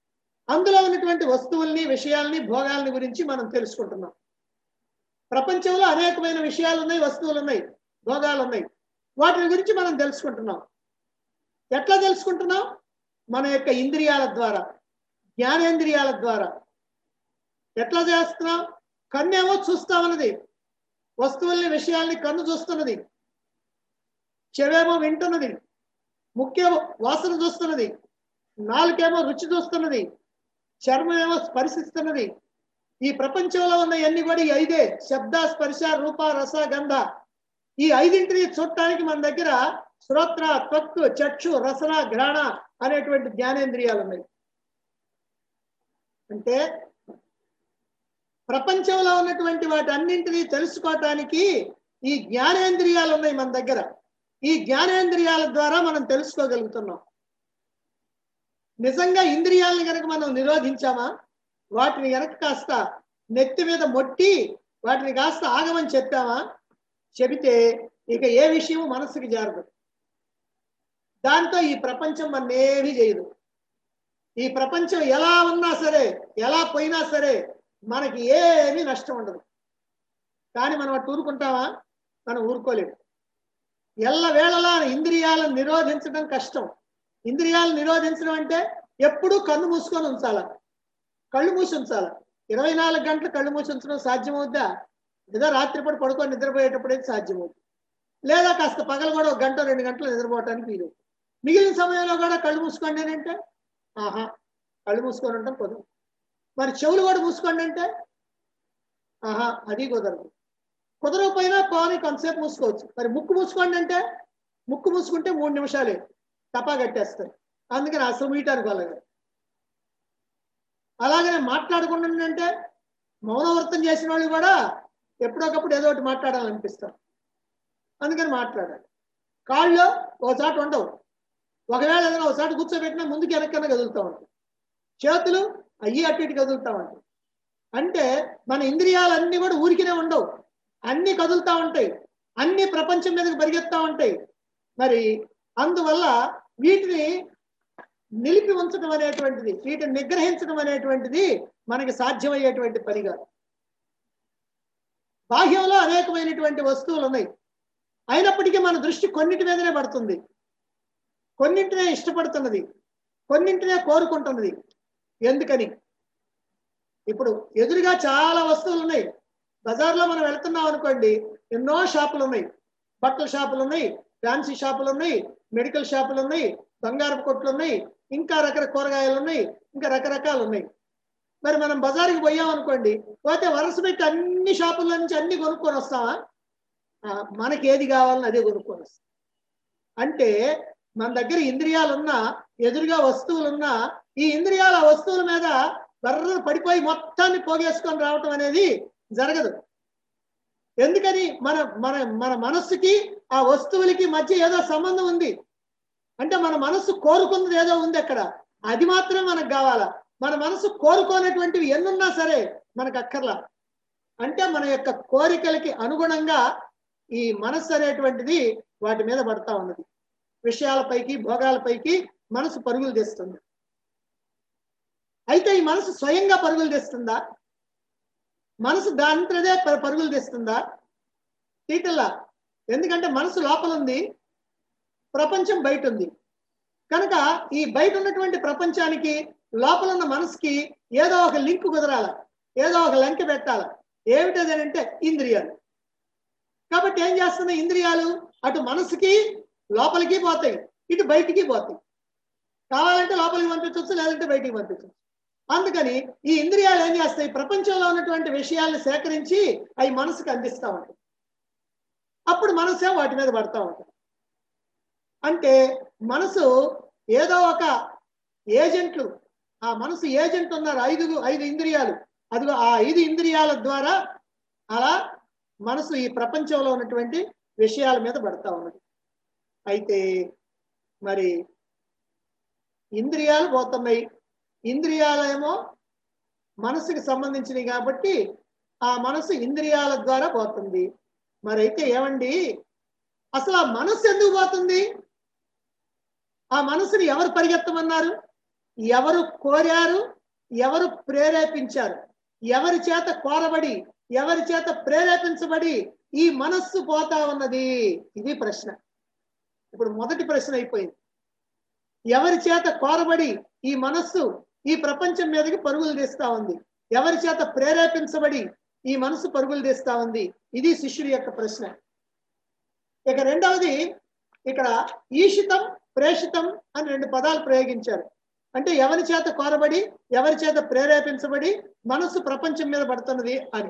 అందులో ఉన్నటువంటి వస్తువుల్ని, విషయాల్ని, భోగాల్ని గురించి మనం తెలుసుకుంటున్నాం. ప్రపంచంలో అనేకమైన విషయాలు ఉన్నాయి, వస్తువులు ఉన్నాయి, భోగాలు ఉన్నాయి. వాటి గురించి మనం తెలుసుకుంటున్నాం. ఎట్లా తెలుసుకుంటున్నాం? మన యొక్క ఇంద్రియాల ద్వారా, జ్ఞానేంద్రియాల ద్వారా. ఎట్లా చేస్తున్నాం? కన్నేమో చూస్తా ఉన్నది, వస్తువుల్ని, విషయాల్ని కన్ను చూస్తున్నది, చెవేమో వింటున్నది, ముక్కేమో వాసన చూస్తున్నది, నాలుకేమో రుచి చూస్తున్నది, చర్మమేమో స్పర్శిస్తున్నది. ఈ ప్రపంచంలో ఉన్న అన్ని కూడా ఈ ఐదే: శబ్ద, స్పర్శ, రూప, రస, గంధ. ఈ ఐదింటిని చూడటానికి మన దగ్గర శ్రోత్ర, త్వక్, చక్షు, రసన, ఘ్రాణ అనేటువంటి జ్ఞానేంద్రియాలు ఉన్నాయి. అంటే ప్రపంచంలో ఉన్నటువంటి వాటి అన్నింటినీ తెలుసుకోవటానికి ఈ జ్ఞానేంద్రియాలు ఉన్నాయి మన దగ్గర. ఈ జ్ఞానేంద్రియాల ద్వారా మనం తెలుసుకోగలుగుతున్నాం. నిజంగా ఇంద్రియాలను కనుక మనం నిరోధించామా, వాటిని కనుక కాస్త నెత్తి మీద మొట్టి వాటిని కాస్త ఆగమని చెప్పామా, చెబితే ఇక ఏ విషయము మనసుకి చేరదు. దాంతో ఈ ప్రపంచం మన్నేమీ చేయదు. ఈ ప్రపంచం ఎలా ఉన్నా సరే, ఎలా పోయినా సరే మనకి ఏమీ నష్టం ఉండదు. కానీ మనం అటు ఊరుకుంటామా? మనం ఊరుకోలేము. ఎల్లవేళలా ఇంద్రియాలను నిరోధించడం కష్టం. ఇంద్రియాలను నిరోధించడం అంటే ఎప్పుడూ కన్ను మూసుకొని ఉంచాల, కళ్ళు మూసి ఉంచాల. 24 గంటలు కళ్ళు మూసి ఉంచడం సాధ్యమవుద్దా? లేదా రాత్రిపూట పడుకొని నిద్రపోయేటప్పుడు అయితే సాధ్యమవుతుంది. లేదా కాస్త పగలు కూడా 1 గంట 2 గంటలు నిద్రపోవటానికి వీలు. మిగిలిన సమయంలో కూడా కళ్ళు మూసుకోండి అంటే ఆహా, కళ్ళు మూసుకొని ఉంటాం కుదరదు. మరి చెవులు కూడా మూసుకోండి అంటే ఆహా, అది కుదరదు. కుదరకపోయినా పోనీ కొంతసేపు మూసుకోవచ్చు. మరి ముక్కు మూసుకోండి అంటే ముక్కు మూసుకుంటే 3 నిమిషాలే తపా కట్టేస్తారు. అందుకని అసలు మీటానికి వాళ్ళగా. అలాగనే మాట్లాడకుండా అంటే మౌనవ్రతం చేసిన వాళ్ళు కూడా ఎప్పుడొకప్పుడు ఏదో ఒకటి మాట్లాడాలనిపిస్తారు. అందుకని మాట్లాడాలి. కాళ్ళు ఒకసారి ఉండవు. ఒకవేళ ఏదైనా ఒకసారి కూర్చోబెట్టినా ముందుకు వెనక్కన్నా కదులుతూ ఉంటాయి. చేతులు అయ్యి అటు ఇటు కదులుతూ ఉంటాయి. అంటే మన ఇంద్రియాలన్నీ కూడా ఊరికినే ఉండవు, అన్నీ కదులుతూ ఉంటాయి, అన్ని ప్రపంచం మీదకి పరిగెత్తా ఉంటాయి. మరి అందువల్ల వీటిని నిలిపి ఉంచడం అనేటువంటిది, వీటిని నిగ్రహించడం అనేటువంటిది మనకి సాధ్యమయ్యేటువంటి పని కాదు. బాహ్యంలో అనేకమైనటువంటి వస్తువులు ఉన్నాయి. అయినప్పటికీ మన దృష్టి కొన్నింటి మీదనే పడుతుంది, కొన్నింటినే ఇష్టపడుతున్నది, కొన్నింటినే కోరుకుంటున్నది. ఎందుకని? ఇప్పుడు ఎదురుగా చాలా వస్తువులు ఉన్నాయి. బజార్లో మనం వెళ్తున్నాం అనుకోండి, ఎన్నో షాపులు ఉన్నాయి. బట్టల షాపులు ఉన్నాయి, ఫ్యాన్సీ షాపులు ఉన్నాయి, మెడికల్ షాపులు ఉన్నాయి, బంగారపు కొట్లు ఉన్నాయి, ఇంకా రకరకాల కూరగాయలు ఉన్నాయి, ఇంకా రకరకాలు ఉన్నాయి. మరి మనం బజార్కి పోయాం అనుకోండి, పోతే వరుస పెట్టి అన్ని షాపుల నుంచి అన్ని కొనుక్కొని వస్తామా? మనకి ఏది కావాలని అదే కొనుక్కొని వస్తాం. అంటే మన దగ్గర ఇంద్రియాలున్నా, ఎదురుగా వస్తువులున్నా, ఈ ఇంద్రియాల వస్తువుల మీద బర్ర పడిపోయి మొత్తాన్ని పోగేసుకొని రావటం అనేది జరగదు. ఎందుకని? మన మన మన మనస్సుకి ఆ వస్తువులకి మధ్య ఏదో సంబంధం ఉంది. అంటే మన మనస్సు కోరుకున్నది ఏదో ఉంది అక్కడ, అది మాత్రమే మనకు కావాలా. మన మనసు కోరుకోనటువంటివి ఎన్నున్నా సరే మనకు అక్కర్లా. అంటే మన యొక్క కోరికలకి అనుగుణంగా ఈ మనస్సు అనేటువంటిది వాటి మీద పడతా ఉన్నది. విషయాలపైకి, భోగాలపైకి మనసు పరుగులు తెస్తుంది. అయితే ఈ మనసు స్వయంగా పరుగులు తెస్తుందా? మనసు దాంట్లోదే పరుగులు తెస్తుందా? తీటల్లా. ఎందుకంటే మనసు లోపల ఉంది, ప్రపంచం బయట ఉంది. కనుక ఈ బయట ఉన్నటువంటి ప్రపంచానికి లోపల ఉన్న మనసుకి ఏదో ఒక లింక్ కుదరాల, ఏదో ఒక లంక పెట్టాల. ఏమిటది అంటే ఇంద్రియాలు. కాబట్టి ఏం చేస్తున్నాయి ఇంద్రియాలు? అటు మనసుకి లోపలికి పోతాయి, ఇటు బయటికి పోతాయి. కావాలంటే లోపలికి పంపించవచ్చు, లేదంటే బయటికి పంపించవచ్చు. అందుకని ఈ ఇంద్రియాలు ఏం చేస్తాయి? ప్రపంచంలో ఉన్నటువంటి విషయాలను సేకరించి అవి మనసుకు అందిస్తూ ఉంటాయి. అప్పుడు మనసే వాటి మీద పడతా ఉంటుంది. అంటే మనసు ఏదో ఒక ఏజెంట్లు, ఆ మనసు ఏజెంట్ ఉన్నారు. 5 ఇంద్రియాలు. అదిగో ఆ 5 ఇంద్రియాల ద్వారా అలా మనసు ఈ ప్రపంచంలో ఉన్నటువంటి విషయాల మీద పడతా ఉన్నది. అయితే మరి ఇంద్రియాలు పోతున్నాయి, ఇంద్రియాలేమో మనసుకి సంబంధించినవి కాబట్టి ఆ మనసు ఇంద్రియాల ద్వారా పోతుంది. మరి అయితే ఏమండి, అసలు ఆ మనసు ఎందుకు పోతుంది? ఆ మనసుని ఎవరు పరిగెత్తమన్నారు? ఎవరు కోరారు? ఎవరు ప్రేరేపించారు, ఎవరి చేత కోరబడి, ఎవరి చేత ప్రేరేపించబడి ఈ మనస్సు పోతా ఉన్నది? ఇది ప్రశ్న. ఇప్పుడు మొదటి ప్రశ్న అయిపోయింది. ఎవరి చేత కోరబడి ఈ మనస్సు ఈ ప్రపంచం మీదకి పరుగులు తీస్తా ఉంది? ఎవరి చేత ప్రేరేపించబడి ఈ మనసు పరుగులు తీస్తా ఉంది? ఇది శిష్యుడి యొక్క ప్రశ్న. ఇక రెండవది, ఇక్కడ ఈషితం ప్రేషితం అని 2 పదాలు ప్రయోగించారు. అంటే ఎవరి చేత కోరబడి, ఎవరి చేత ప్రేరేపించబడి మనసు ప్రపంచం మీద పడుతున్నది అని.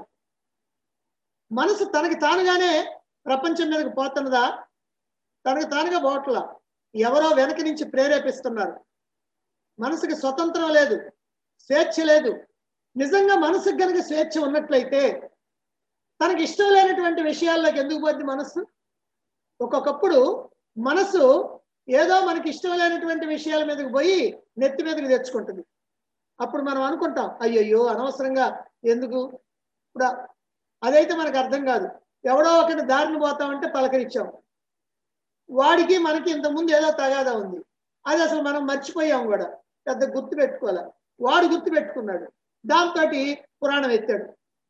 మనసు తనకి తానుగానే ప్రపంచం మీదకి పోతున్నదా? తనకు తానుగా పోవట్లా, ఎవరో వెనక నుంచి ప్రేరేపిస్తున్నారు. మనసుకి స్వతంత్రం లేదు, స్వేచ్ఛ లేదు. నిజంగా మనసుకు కనుక స్వేచ్ఛ ఉన్నట్లయితే తనకి ఇష్టం లేనటువంటి విషయాల్లోకి ఎందుకు పోద్ది మనస్సు? ఒక్కొక్కప్పుడు మనసు ఏదో మనకి ఇష్టం లేనటువంటి విషయాల మీదకి పోయి నెత్తి మీదకి తెచ్చుకుంటుంది. అప్పుడు మనం అనుకుంటాం, అయ్యయ్యో అనవసరంగా ఎందుకు. ఇప్పుడు అదైతే మనకు అర్థం కాదు. ఎవడో ఒకటి దారిని పోతామంటే పలకరించాం, వాడికి మనకి ఇంతకుముందు ఏదో తగాదా ఉంది, అది అసలు మనం మర్చిపోయాం కూడా, పెద్ద గుర్తు పెట్టుకోలే. వాడు గుర్తు పెట్టుకున్నాడు, దాంతో పురాణం ఎత్తాడు.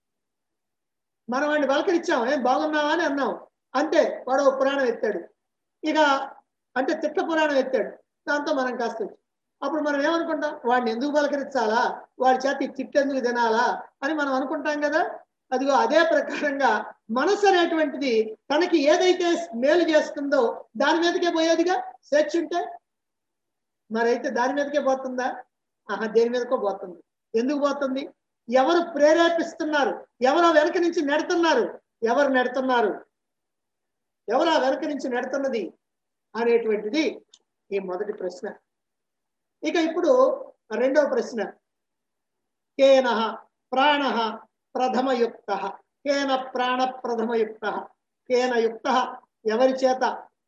మనం వాడిని పలకరించాం, ఏం బాగున్నావా అని అన్నాం, అంతే వాడు పురాణం ఎత్తాడు. ఇక అంటే తిట్ల పురాణం ఎత్తాడు, దాంతో మనం కాస్త అప్పుడు మనం ఏమనుకుంటాం, వాడిని ఎందుకు పలకరించాలా, వాడి చేత తిట్టెందుకు తినాలా అని మనం అనుకుంటాం కదా. అదిగో అదే ప్రకారంగా మనసు అనేటువంటిది తనకి ఏదైతే మేలు చేస్తుందో దాని మీదకే పోయేదిగా స్వేచ్ఛ ఉంటే. మరైతే దాని మీదకే పోతుందా? ఆహా, దేని మీదకో పోతుంది. ఎందుకు పోతుంది? ఎవరు ప్రేరేపిస్తున్నారు, ఎవరో వెనక నుంచి నెడుతున్నారు, ఎవరు నెడుతున్నారు, ఎవరు ఆ వెనక నుంచి నెడుతున్నది అనేటువంటిది ఈ మొదటి ప్రశ్న. ఇక ఇప్పుడు రెండవ ప్రశ్న, కేన ప్రాణ ప్రథమయుక్త, కేన ప్రాణ ప్రథమయుక్త, కేన యుక్త, ఎవరి చేత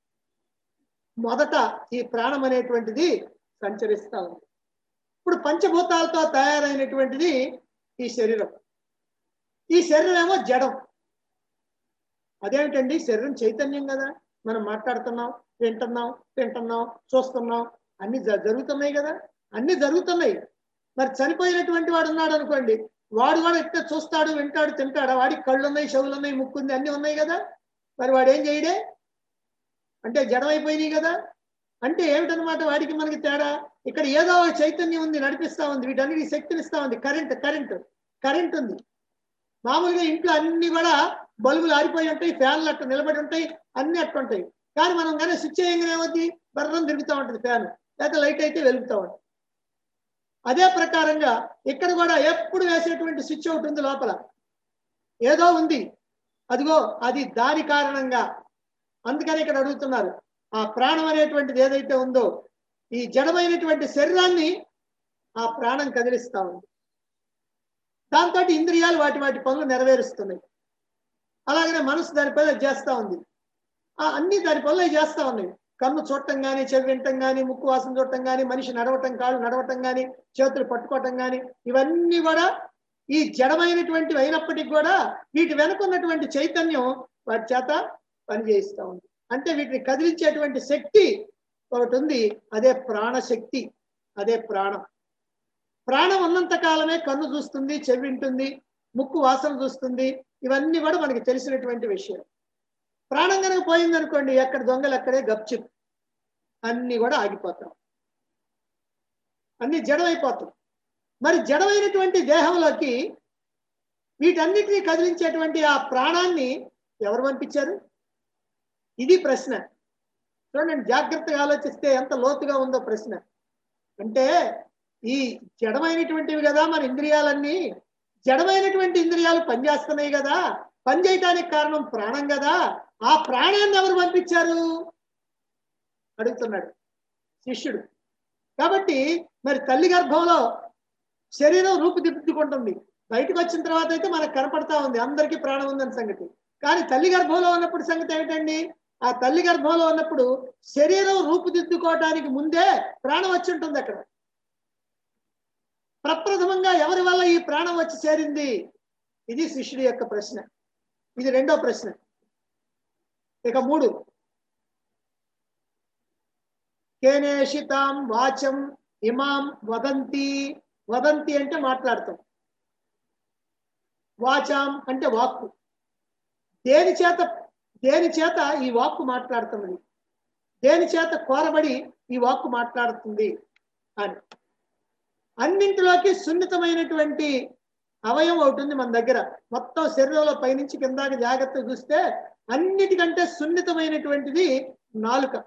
మొదట ఈ ప్రాణం అనేటువంటిది సంచరిస్తా ఉంది. ఇప్పుడు పంచభూతాలతో తయారైనటువంటిది ఈ శరీరం. ఈ శరీరం ఏమో జడం. అదేమిటండి, శరీరం చైతన్యం కదా, మనం మాట్లాడుతున్నాం, వింటున్నాం, తింటున్నాం, చూస్తున్నాం, అన్ని జరుగుతున్నాయి కదా, అన్ని జరుగుతున్నాయి. మరి చనిపోయినటువంటి వాడు ఉన్నాడు అనుకోండి, వాడు కూడా ఎట్లా చూస్తాడు, వింటాడు, తింటాడా? వాడికి కళ్ళు ఉన్నాయి, చెవులు ఉన్నాయి, ముక్కు ఉంది, అన్ని ఉన్నాయి కదా. మరి వాడు ఏం చేయడే? అంటే జడం అయిపోయినాయి కదా. అంటే ఏమిటనమాట వాడికి మనకి తేడా? ఇక్కడ ఏదో చైతన్యం ఉంది, నడిపిస్తా ఉంది, వీటన్నిటి శక్తిని ఇస్తా ఉంది. కరెంట్ ఉంది. మామూలుగా ఇంట్లో అన్ని కూడా బల్బులు ఆరిపోయి ఉంటాయి, ఫ్యాన్లు అట్లా నిలబడి ఉంటాయి, అన్ని అట్లా ఉంటాయి. కానీ మనం కానీ స్విచ్ చేయగానే ఏమవుతుంది, బర్రం తిరుగుతూ ఉంటుంది ఫ్యాన్, లేకపోతే లైట్ అయితే వెలుగుతూ ఉంటుంది. అదే ప్రకారంగా ఇక్కడ కూడా ఎప్పుడు వేసేటువంటి స్విచ్ ఒకటి ఉంది, లోపల ఏదో ఉంది, అదిగో అది దాని కారణంగా. అందుకని ఇక్కడ అడుగుతున్నారు, ఆ ప్రాణం అనేటువంటిది ఏదైతే ఉందో ఈ జడమైనటువంటి శరీరాన్ని ఆ ప్రాణం కదిలిస్తా ఉంది. దాంతో ఇంద్రియాలు వాటి వాటి పనులు నెరవేరుస్తున్నాయి. అలాగనే మనసు దాని పనులు చేస్తూ ఉంది, అన్ని దాని పనులు చేస్తూ ఉన్నాయి. కన్ను చూడటం కానీ, చెవి వినటం కానీ, ముక్కు వాసన చూడటం కానీ, మనిషి నడవటం, కాళ్ళు నడవటం కానీ, చేతులు పట్టుకోవటం కానీ, ఇవన్నీ కూడా ఈ జడమైనటువంటివి అయినప్పటికీ కూడా వీటి వెనుకున్నటువంటి చైతన్యం వాటి చేత పనిచేయిస్తూ ఉంది. అంటే వీటిని కదిలించేటువంటి శక్తి ఒకటి ఉంది, అదే ప్రాణశక్తి, అదే ప్రాణం. ప్రాణం ఉన్నంత కాలమే కన్ను చూస్తుంది, చెవి వింటుంది, ముక్కు వాసన చూస్తుంది, ఇవన్నీ కూడా మనకి తెలిసినటువంటి విషయం. ప్రాణం కనుక పోయిందనుకోండి, ఎక్కడ దొంగలు ఎక్కడే గప్చిప్, అన్ని కూడా ఆగిపోతాం, అన్ని జడమైపోతాం. మరి జడమైనటువంటి దేహంలోకి వీటన్నిటినీ కదిలించేటువంటి ఆ ప్రాణాన్ని ఎవరు పంపించారు? ఇది ప్రశ్న. చూడండి, జాగ్రత్తగా ఆలోచిస్తే ఎంత లోతుగా ఉందో ప్రశ్న. అంటే ఈ జడమైనటువంటివి కదా మన ఇంద్రియాలన్నీ, జడమైనటువంటి ఇంద్రియాలు పనిచేస్తున్నాయి కదా, పనిచేయటానికి కారణం ప్రాణం కదా, ఆ ప్రాణాన్ని ఎవరు పంపించారు అడుగుతున్నాడు శిష్యుడు. కాబట్టి మరి తల్లి గర్భంలో శరీరం రూపుదిద్దుకుంటుంది, బయటకు వచ్చిన తర్వాత అయితే మనకు కనపడతా ఉంది అందరికీ ప్రాణం ఉందని సంగతి. కానీ తల్లి గర్భంలో ఉన్నప్పుడు సంగతి ఏమిటండి? ఆ తల్లి గర్భంలో ఉన్నప్పుడు శరీరం రూపుదిద్దుకోవటానికి ముందే ప్రాణం వచ్చి ఉంటుంది అక్కడ. ప్రప్రథమంగా ఎవరి వల్ల ఈ ప్రాణం వచ్చి చేరింది? ఇది శిష్యుడి యొక్క ప్రశ్న. ఇది రెండో ప్రశ్న. ఇక 3, కేనేషితాం వాచం ఇమాం వదంతి వదంతి అంటే మాట్లాడతాం, వాచాం అంటే వాక్కు. దేని చేత ఈ వాక్కు మాట్లాడుతున్నది, దేని చేత కోరబడి ఈ వాక్కు మాట్లాడుతుంది అని. అన్నింటిలోకి సున్నితమైనటువంటి అవయవం ఒకటి ఉంది మన దగ్గర. మొత్తం శరీరంలో పైనుంచి కిందాక జాగ్రత్తగా చూస్తే అన్నిటికంటే సున్నితమైనటువంటిది నాలుక.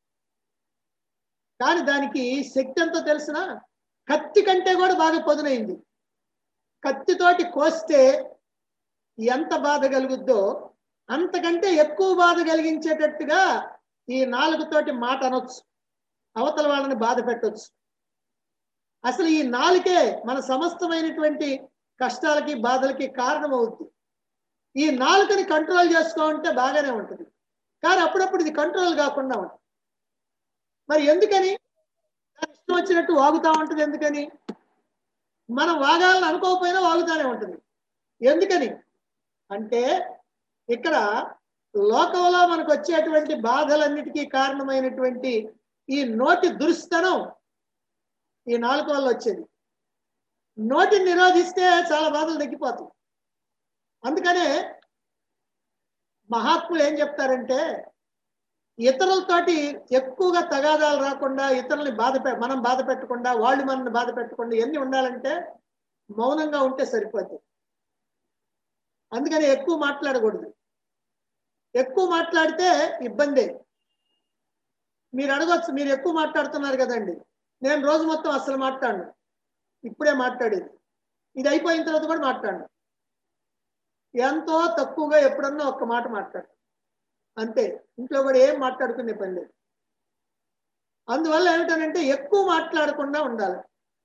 కానీ దానికి శక్తి ఎంతో తెలిసిన, కత్తి కంటే కూడా బాగా పదునైంది. కత్తితోటి కోస్తే ఎంత బాధ కలుగుద్దో అంతకంటే ఎక్కువ బాధ కలిగించేటట్టుగా ఈ నాలుకతోటి మాట అనొచ్చు, అవతల వాళ్ళని బాధ పెట్టొచ్చు. అసలు ఈ నాలుకే మన సమస్తమైనటువంటి కష్టాలకి బాధలకి కారణమవుతుంది. ఈ నాలుకని కంట్రోల్ చేసుకోవాలంటే బాగానే ఉంటుంది, కానీ అప్పుడప్పుడు ఇది కంట్రోల్ కాకుండా ఉంటుంది. మరి ఎందుకని ఇష్టం వచ్చినట్టు వాగుతా ఉంటుంది? ఎందుకని? మనం వాగాలని అనుకోకపోయినా వాగుతానే ఉంటుంది. ఎందుకని అంటే ఇక్కడ లోకంలో మనకు వచ్చేటువంటి బాధలన్నిటికీ కారణమైనటువంటి ఈ నోటి దురుస్తనం ఈ నాలుక వల్ల వచ్చేది. నోటిని నిరోధిస్తే చాలా బాధలు తగ్గిపోతాయి. అందుకనే మహాత్ములు ఏం చెప్తారంటే, ఇతరులతోటి ఎక్కువగా తగాదాలు రాకుండా, ఇతరులని మనం బాధ పెట్టకుండా, వాళ్ళు మనల్ని బాధ పెట్టకుండా ఎన్ని ఉండాలంటే మౌనంగా ఉంటే సరిపోతుంది. అందుకని ఎక్కువ మాట్లాడకూడదు. ఎక్కువ మాట్లాడితే ఇబ్బందే. మీరు అడగొచ్చు, మీరు ఎక్కువ మాట్లాడుతున్నారు కదండి, నేను రోజు మొత్తం అసలు మాట్లాడను, ఇప్పుడే మాట్లాడేది, ఇది అయిపోయిన తర్వాత కూడా మాట్లాడను, ఎంతో తక్కువగా ఎప్పుడన్నా ఒక్క మాట మాట్లాడు అంతే. ఇంట్లో కూడా ఏం మాట్లాడుకునే పని లేదు. అందువల్ల ఏమిటనంటే ఎక్కువ మాట్లాడకుండా ఉండాలి,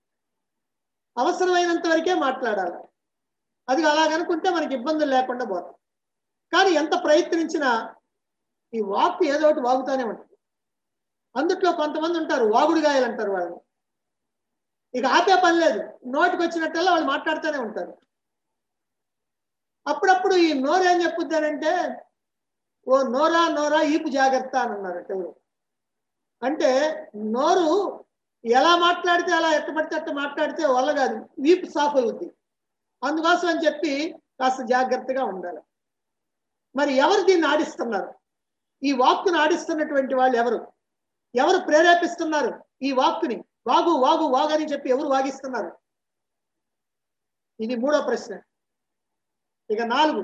అవసరమైనంత వరకే మాట్లాడాలి. అది అలాగనుకుంటే మనకి ఇబ్బందులు లేకుండా పోతాయి. కానీ ఎంత ప్రయత్నించినా ఈ వాక్కు ఏదో ఒకటి వాగుతానే ఉంటుంది. అందుట్లో కొంతమంది ఉంటారు వాగుడుగాయలు అంటారు వాళ్ళని. ఇక ఆపే పని లేదు, నోటికి వచ్చినట్టల్లా వాళ్ళు మాట్లాడుతూనే ఉంటారు. అప్పుడప్పుడు ఈ నోరు ఏం చెప్పుద్దానంటే, ఓ నోరా నోరా ఈపు జాగ్రత్త అని అన్నారట ఎవరు. అంటే నోరు ఎలా మాట్లాడితే అలా ఎట్టబడితే అట్ట మాట్లాడితే వల్ల కాదు, వీపు సాఫ్ అవుద్ది. అందుకోసం అని చెప్పి కాస్త జాగ్రత్తగా ఉండాలి. మరి ఎవరు దీన్ని ఆడిస్తున్నారు? ఈ వాక్కుని ఆడిస్తున్నటువంటి వాళ్ళు ఎవరు? ఎవరు ప్రేరేపిస్తున్నారు ఈ వాక్కుని? వాగు వాగు వాగు అని చెప్పి ఎవరు వాగిస్తున్నారు? ఇది మూడో ప్రశ్న. ఇక 4,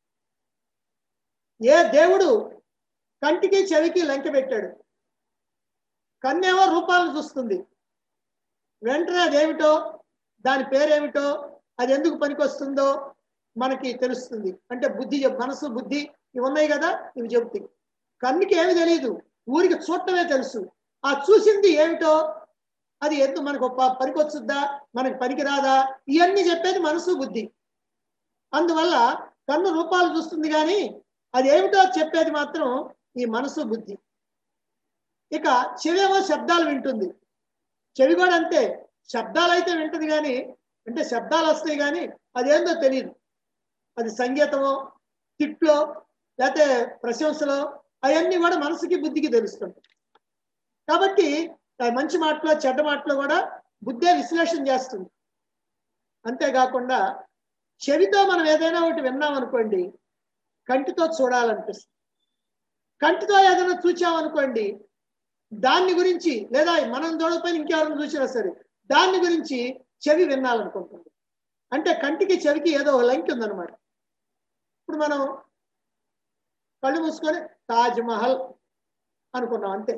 ఏ దేవుడు కంటికి చెవికి లంకె పెట్టాడు? కన్నేమో రూపాలను చూస్తుంది, వెంటనే అదేమిటో, దాని పేరేమిటో, అది ఎందుకు పనికొస్తుందో మనకి తెలుస్తుంది. అంటే బుద్ధి, మనసు బుద్ధి ఇవి ఉన్నాయి కదా, ఇవి చెబుతాయి. కన్నుకి ఏమి తెలియదు, ఊరికి చూడటమే తెలుసు. ఆ చూసింది ఏమిటో, అది ఎందుకు మనకు పనికొచ్చుద్దా, మనకి పనికిరాదా, ఇవన్నీ చెప్పేది మనసు బుద్ధి. అందువల్ల కన్ను రూపాలు చూస్తుంది కానీ అది ఏమిటో చెప్పేది మాత్రం ఈ మనసు బుద్ధి. ఇక చెవేమో శబ్దాలు వింటుంది. చెవి కూడా అంతే, శబ్దాలు అయితే వింటది కానీ, అంటే శబ్దాలు వస్తాయి కానీ అదేందో తెలియదు. అది సంగీతమో, తిట్లో, లేకపోతే ప్రశంసలో, అవన్నీ కూడా మనసుకి బుద్ధికి తెలుస్తుంది. కాబట్టి మంచి మాటలో చెడ్డ మాటలో కూడా బుద్ధే విశ్లేషణ చేస్తుంది. అంతేకాకుండా చెవితో మనం ఏదైనా ఒకటి విన్నామనుకోండి, కంటితో చూడాలనిపిస్తుంది. కంటితో ఏదైనా చూచామనుకోండి, దాన్ని గురించి, లేదా మనం చూడకపోయినా ఇంకెవరైనా చూసినా సరే దాన్ని గురించి చెవి వినాలనుకుంటుంది. అంటే కంటికి చెవికి ఏదో లింక్ ఉందన్నమాట. ఇప్పుడు మనం కళ్ళు మూసుకొని తాజ్ మహల్ అనుకున్నాం అంతే.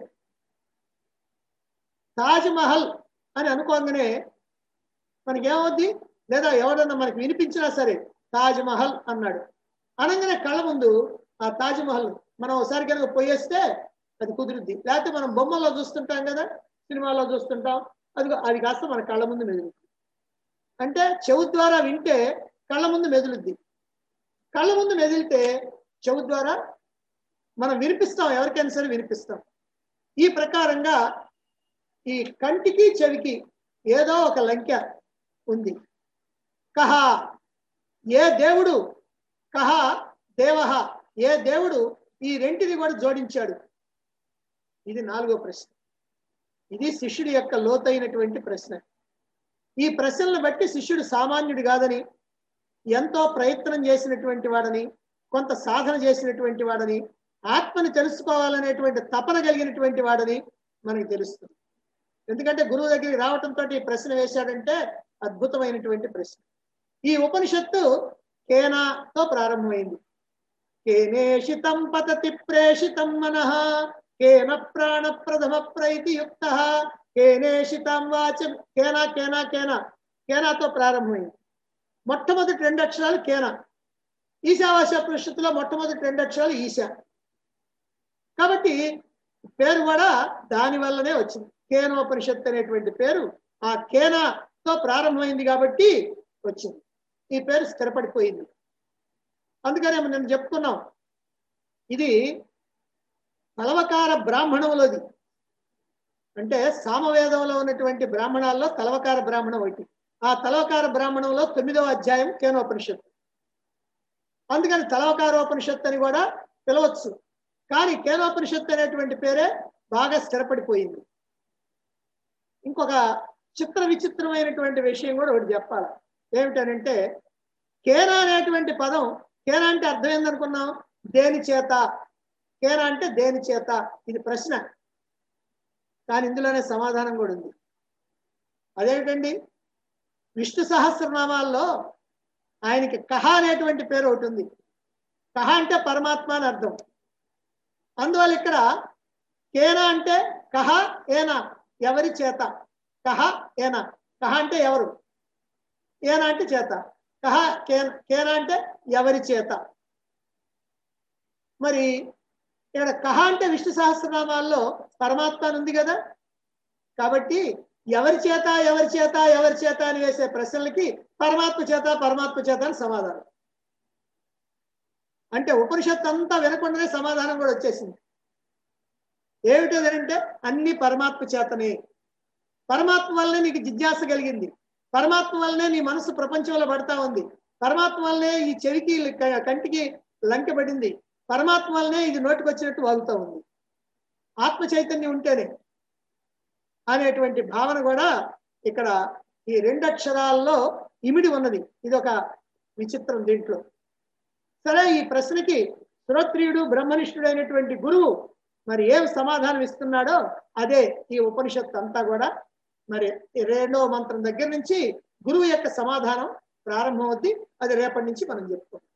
తాజ్ మహల్ అని అనుకోగానే మనకేమవుద్ది, లేదా ఎవడన్నా మనకి వినిపించినా సరే తాజ్ మహల్ అన్నాడు అనగానే కళ్ళ ముందు ఆ తాజ్ మహల్ మనం ఒకసారి కనుక పోయేస్తే అది కుదురుద్ది. లేకపోతే మనం బొమ్మల్లో చూస్తుంటాం కదా, సినిమాల్లో చూస్తుంటాం, అది కాస్త మన కళ్ళ ముందు మెదులుద్ది. అంటే చెవు ద్వారా వింటే కళ్ళ ముందు మెదులుద్ది, కళ్ళ ముందు మెదిలితే చెవు ద్వారా మనం వినిపిస్తాం, ఎవరికైనా సరే వినిపిస్తాం. ఈ ప్రకారంగా ఈ కంటికి చెవికి ఏదో ఒక లంకె ఉంది. కహ ఏ దేవుడు, కహ దేవహ ఏ దేవుడు ఈ రెంటిని కూడా జోడించాడు? ఇది 4వ ప్రశ్న. ఇది శిష్యుడి యొక్క లోతైనటువంటి ప్రశ్న. ఈ ప్రశ్నలను బట్టి శిష్యుడు సామాన్యుడు కాదని, ఎంతో ప్రయత్నం చేసినటువంటి వాడని, కొంత సాధన చేసినటువంటి వాడని, ఆత్మని తెలుసుకోవాలనేటువంటి తపన కలిగినటువంటి వాడని మనకి తెలుస్తుంది. ఎందుకంటే గురువు దగ్గరికి రావటంతో ఈ ప్రశ్న వేశాడంటే అద్భుతమైనటువంటి ప్రశ్న. ఈ ఉపనిషత్తు కేనాతో ప్రారంభమైంది. కేనేషితం పతతి ప్రేషితం మనః, కేన ప్రాణ ప్రథమ ప్రైతియుక్త, కేనేషితం వాచం. కేనా కేనా కేనా కేనాతో ప్రారంభమైంది. మొట్టమొదటి 2 అక్షరాలు కేన. ఈశావాస్యోపనిషత్తులో మొట్టమొదటి 2 అక్షరాలు ఈశ. కాబట్టి పేరు కూడా దాని వల్లనే వచ్చింది. కేనోపనిషత్తు అనేటువంటి పేరు ఆ కేనాతో ప్రారంభమైంది కాబట్టి వచ్చింది. ఈ పేరు స్థిరపడిపోయింది. అందుకనే నేను చెప్పుకున్నాం, ఇది తలవకార బ్రాహ్మణంలోది. అంటే సామవేదంలో ఉన్నటువంటి బ్రాహ్మణాల్లో తలవకార బ్రాహ్మణం ఒకటి. ఆ తలవకార బ్రాహ్మణంలో 9వ అధ్యాయం కేనోపనిషత్తు. అందుకని తలవకారోపనిషత్తు అని కూడా పిలవచ్చు. కానీ కేనోపనిషత్తు అనేటువంటి పేరే బాగా స్థిరపడిపోయింది. ఇంకొక విచిత్రమైనటువంటి విషయం కూడా ఒకటి చెప్పాలి. ఏమిటనంటే, కేన అనేటువంటి పదం, కేన అంటే అర్థం ఏందనుకున్నాం? దేని చేత. కేన అంటే దేని చేత, ఇది ప్రశ్న. కానీ ఇందులోనే సమాధానం కూడా ఉంది. అదేమిటండి? విష్ణు సహస్రనామాల్లో ఆయనకి కహ అనేటువంటి పేరు ఒకటి ఉంది. కహ అంటే పరమాత్మ అని అర్థం. అందువల్ల ఇక్కడ కేన అంటే కహ ఏనా, ఎవరి చేత. కహ ఏనా, కహ అంటే ఎవరు, ఏనా అంటే చేత. కహ కేన అంటే ఎవరి చేత. మరి ఇక్కడ కహ అంటే విష్ణు సహస్రనామాల్లో పరమాత్మ అని ఉంది కదా. కాబట్టి ఎవరి చేత ఎవరి చేత ఎవరి చేత అని వేసే ప్రశ్నలకి పరమాత్మ చేత పరమాత్మ చేత అని సమాధానం. అంటే ఉపనిషత్తు అంతా వినకుండానే సమాధానం కూడా వచ్చేసింది. ఏమిటంటే అన్ని పరమాత్మ చేతనే. పరమాత్మ వల్లనే నీకు జిజ్ఞాస కలిగింది. పరమాత్మ వల్లనే నీ మనసు ప్రపంచంలో పడతా ఉంది. పరమాత్మ వల్లనే ఈ చెవికి కంటికి లంకెపడింది. పరమాత్మ వల్లనే ఇది నోటికి వచ్చినట్టు వాగుతూ ఉంది. ఆత్మ చైతన్యం ఉంటేనే అనేటువంటి భావన కూడా ఇక్కడ ఈ 2 అక్షరాల్లో ఇమిడి ఉన్నది. ఇది ఒక విచిత్రం దీంట్లో. సరే, ఈ ప్రశ్నకి శ్రోత్రియుడు బ్రహ్మనిష్ఠుడు అయినటువంటి గురువు మరి ఏం సమాధానం ఇస్తున్నాడో అదే ఈ ఉపనిషత్తు అంతా కూడా. మరి 2వ మంత్రం దగ్గర నుంచి గురువు యొక్క సమాధానం ప్రారంభమవుద్ది. అది రేపటి నుంచి మనం చెప్పుకుంటాం.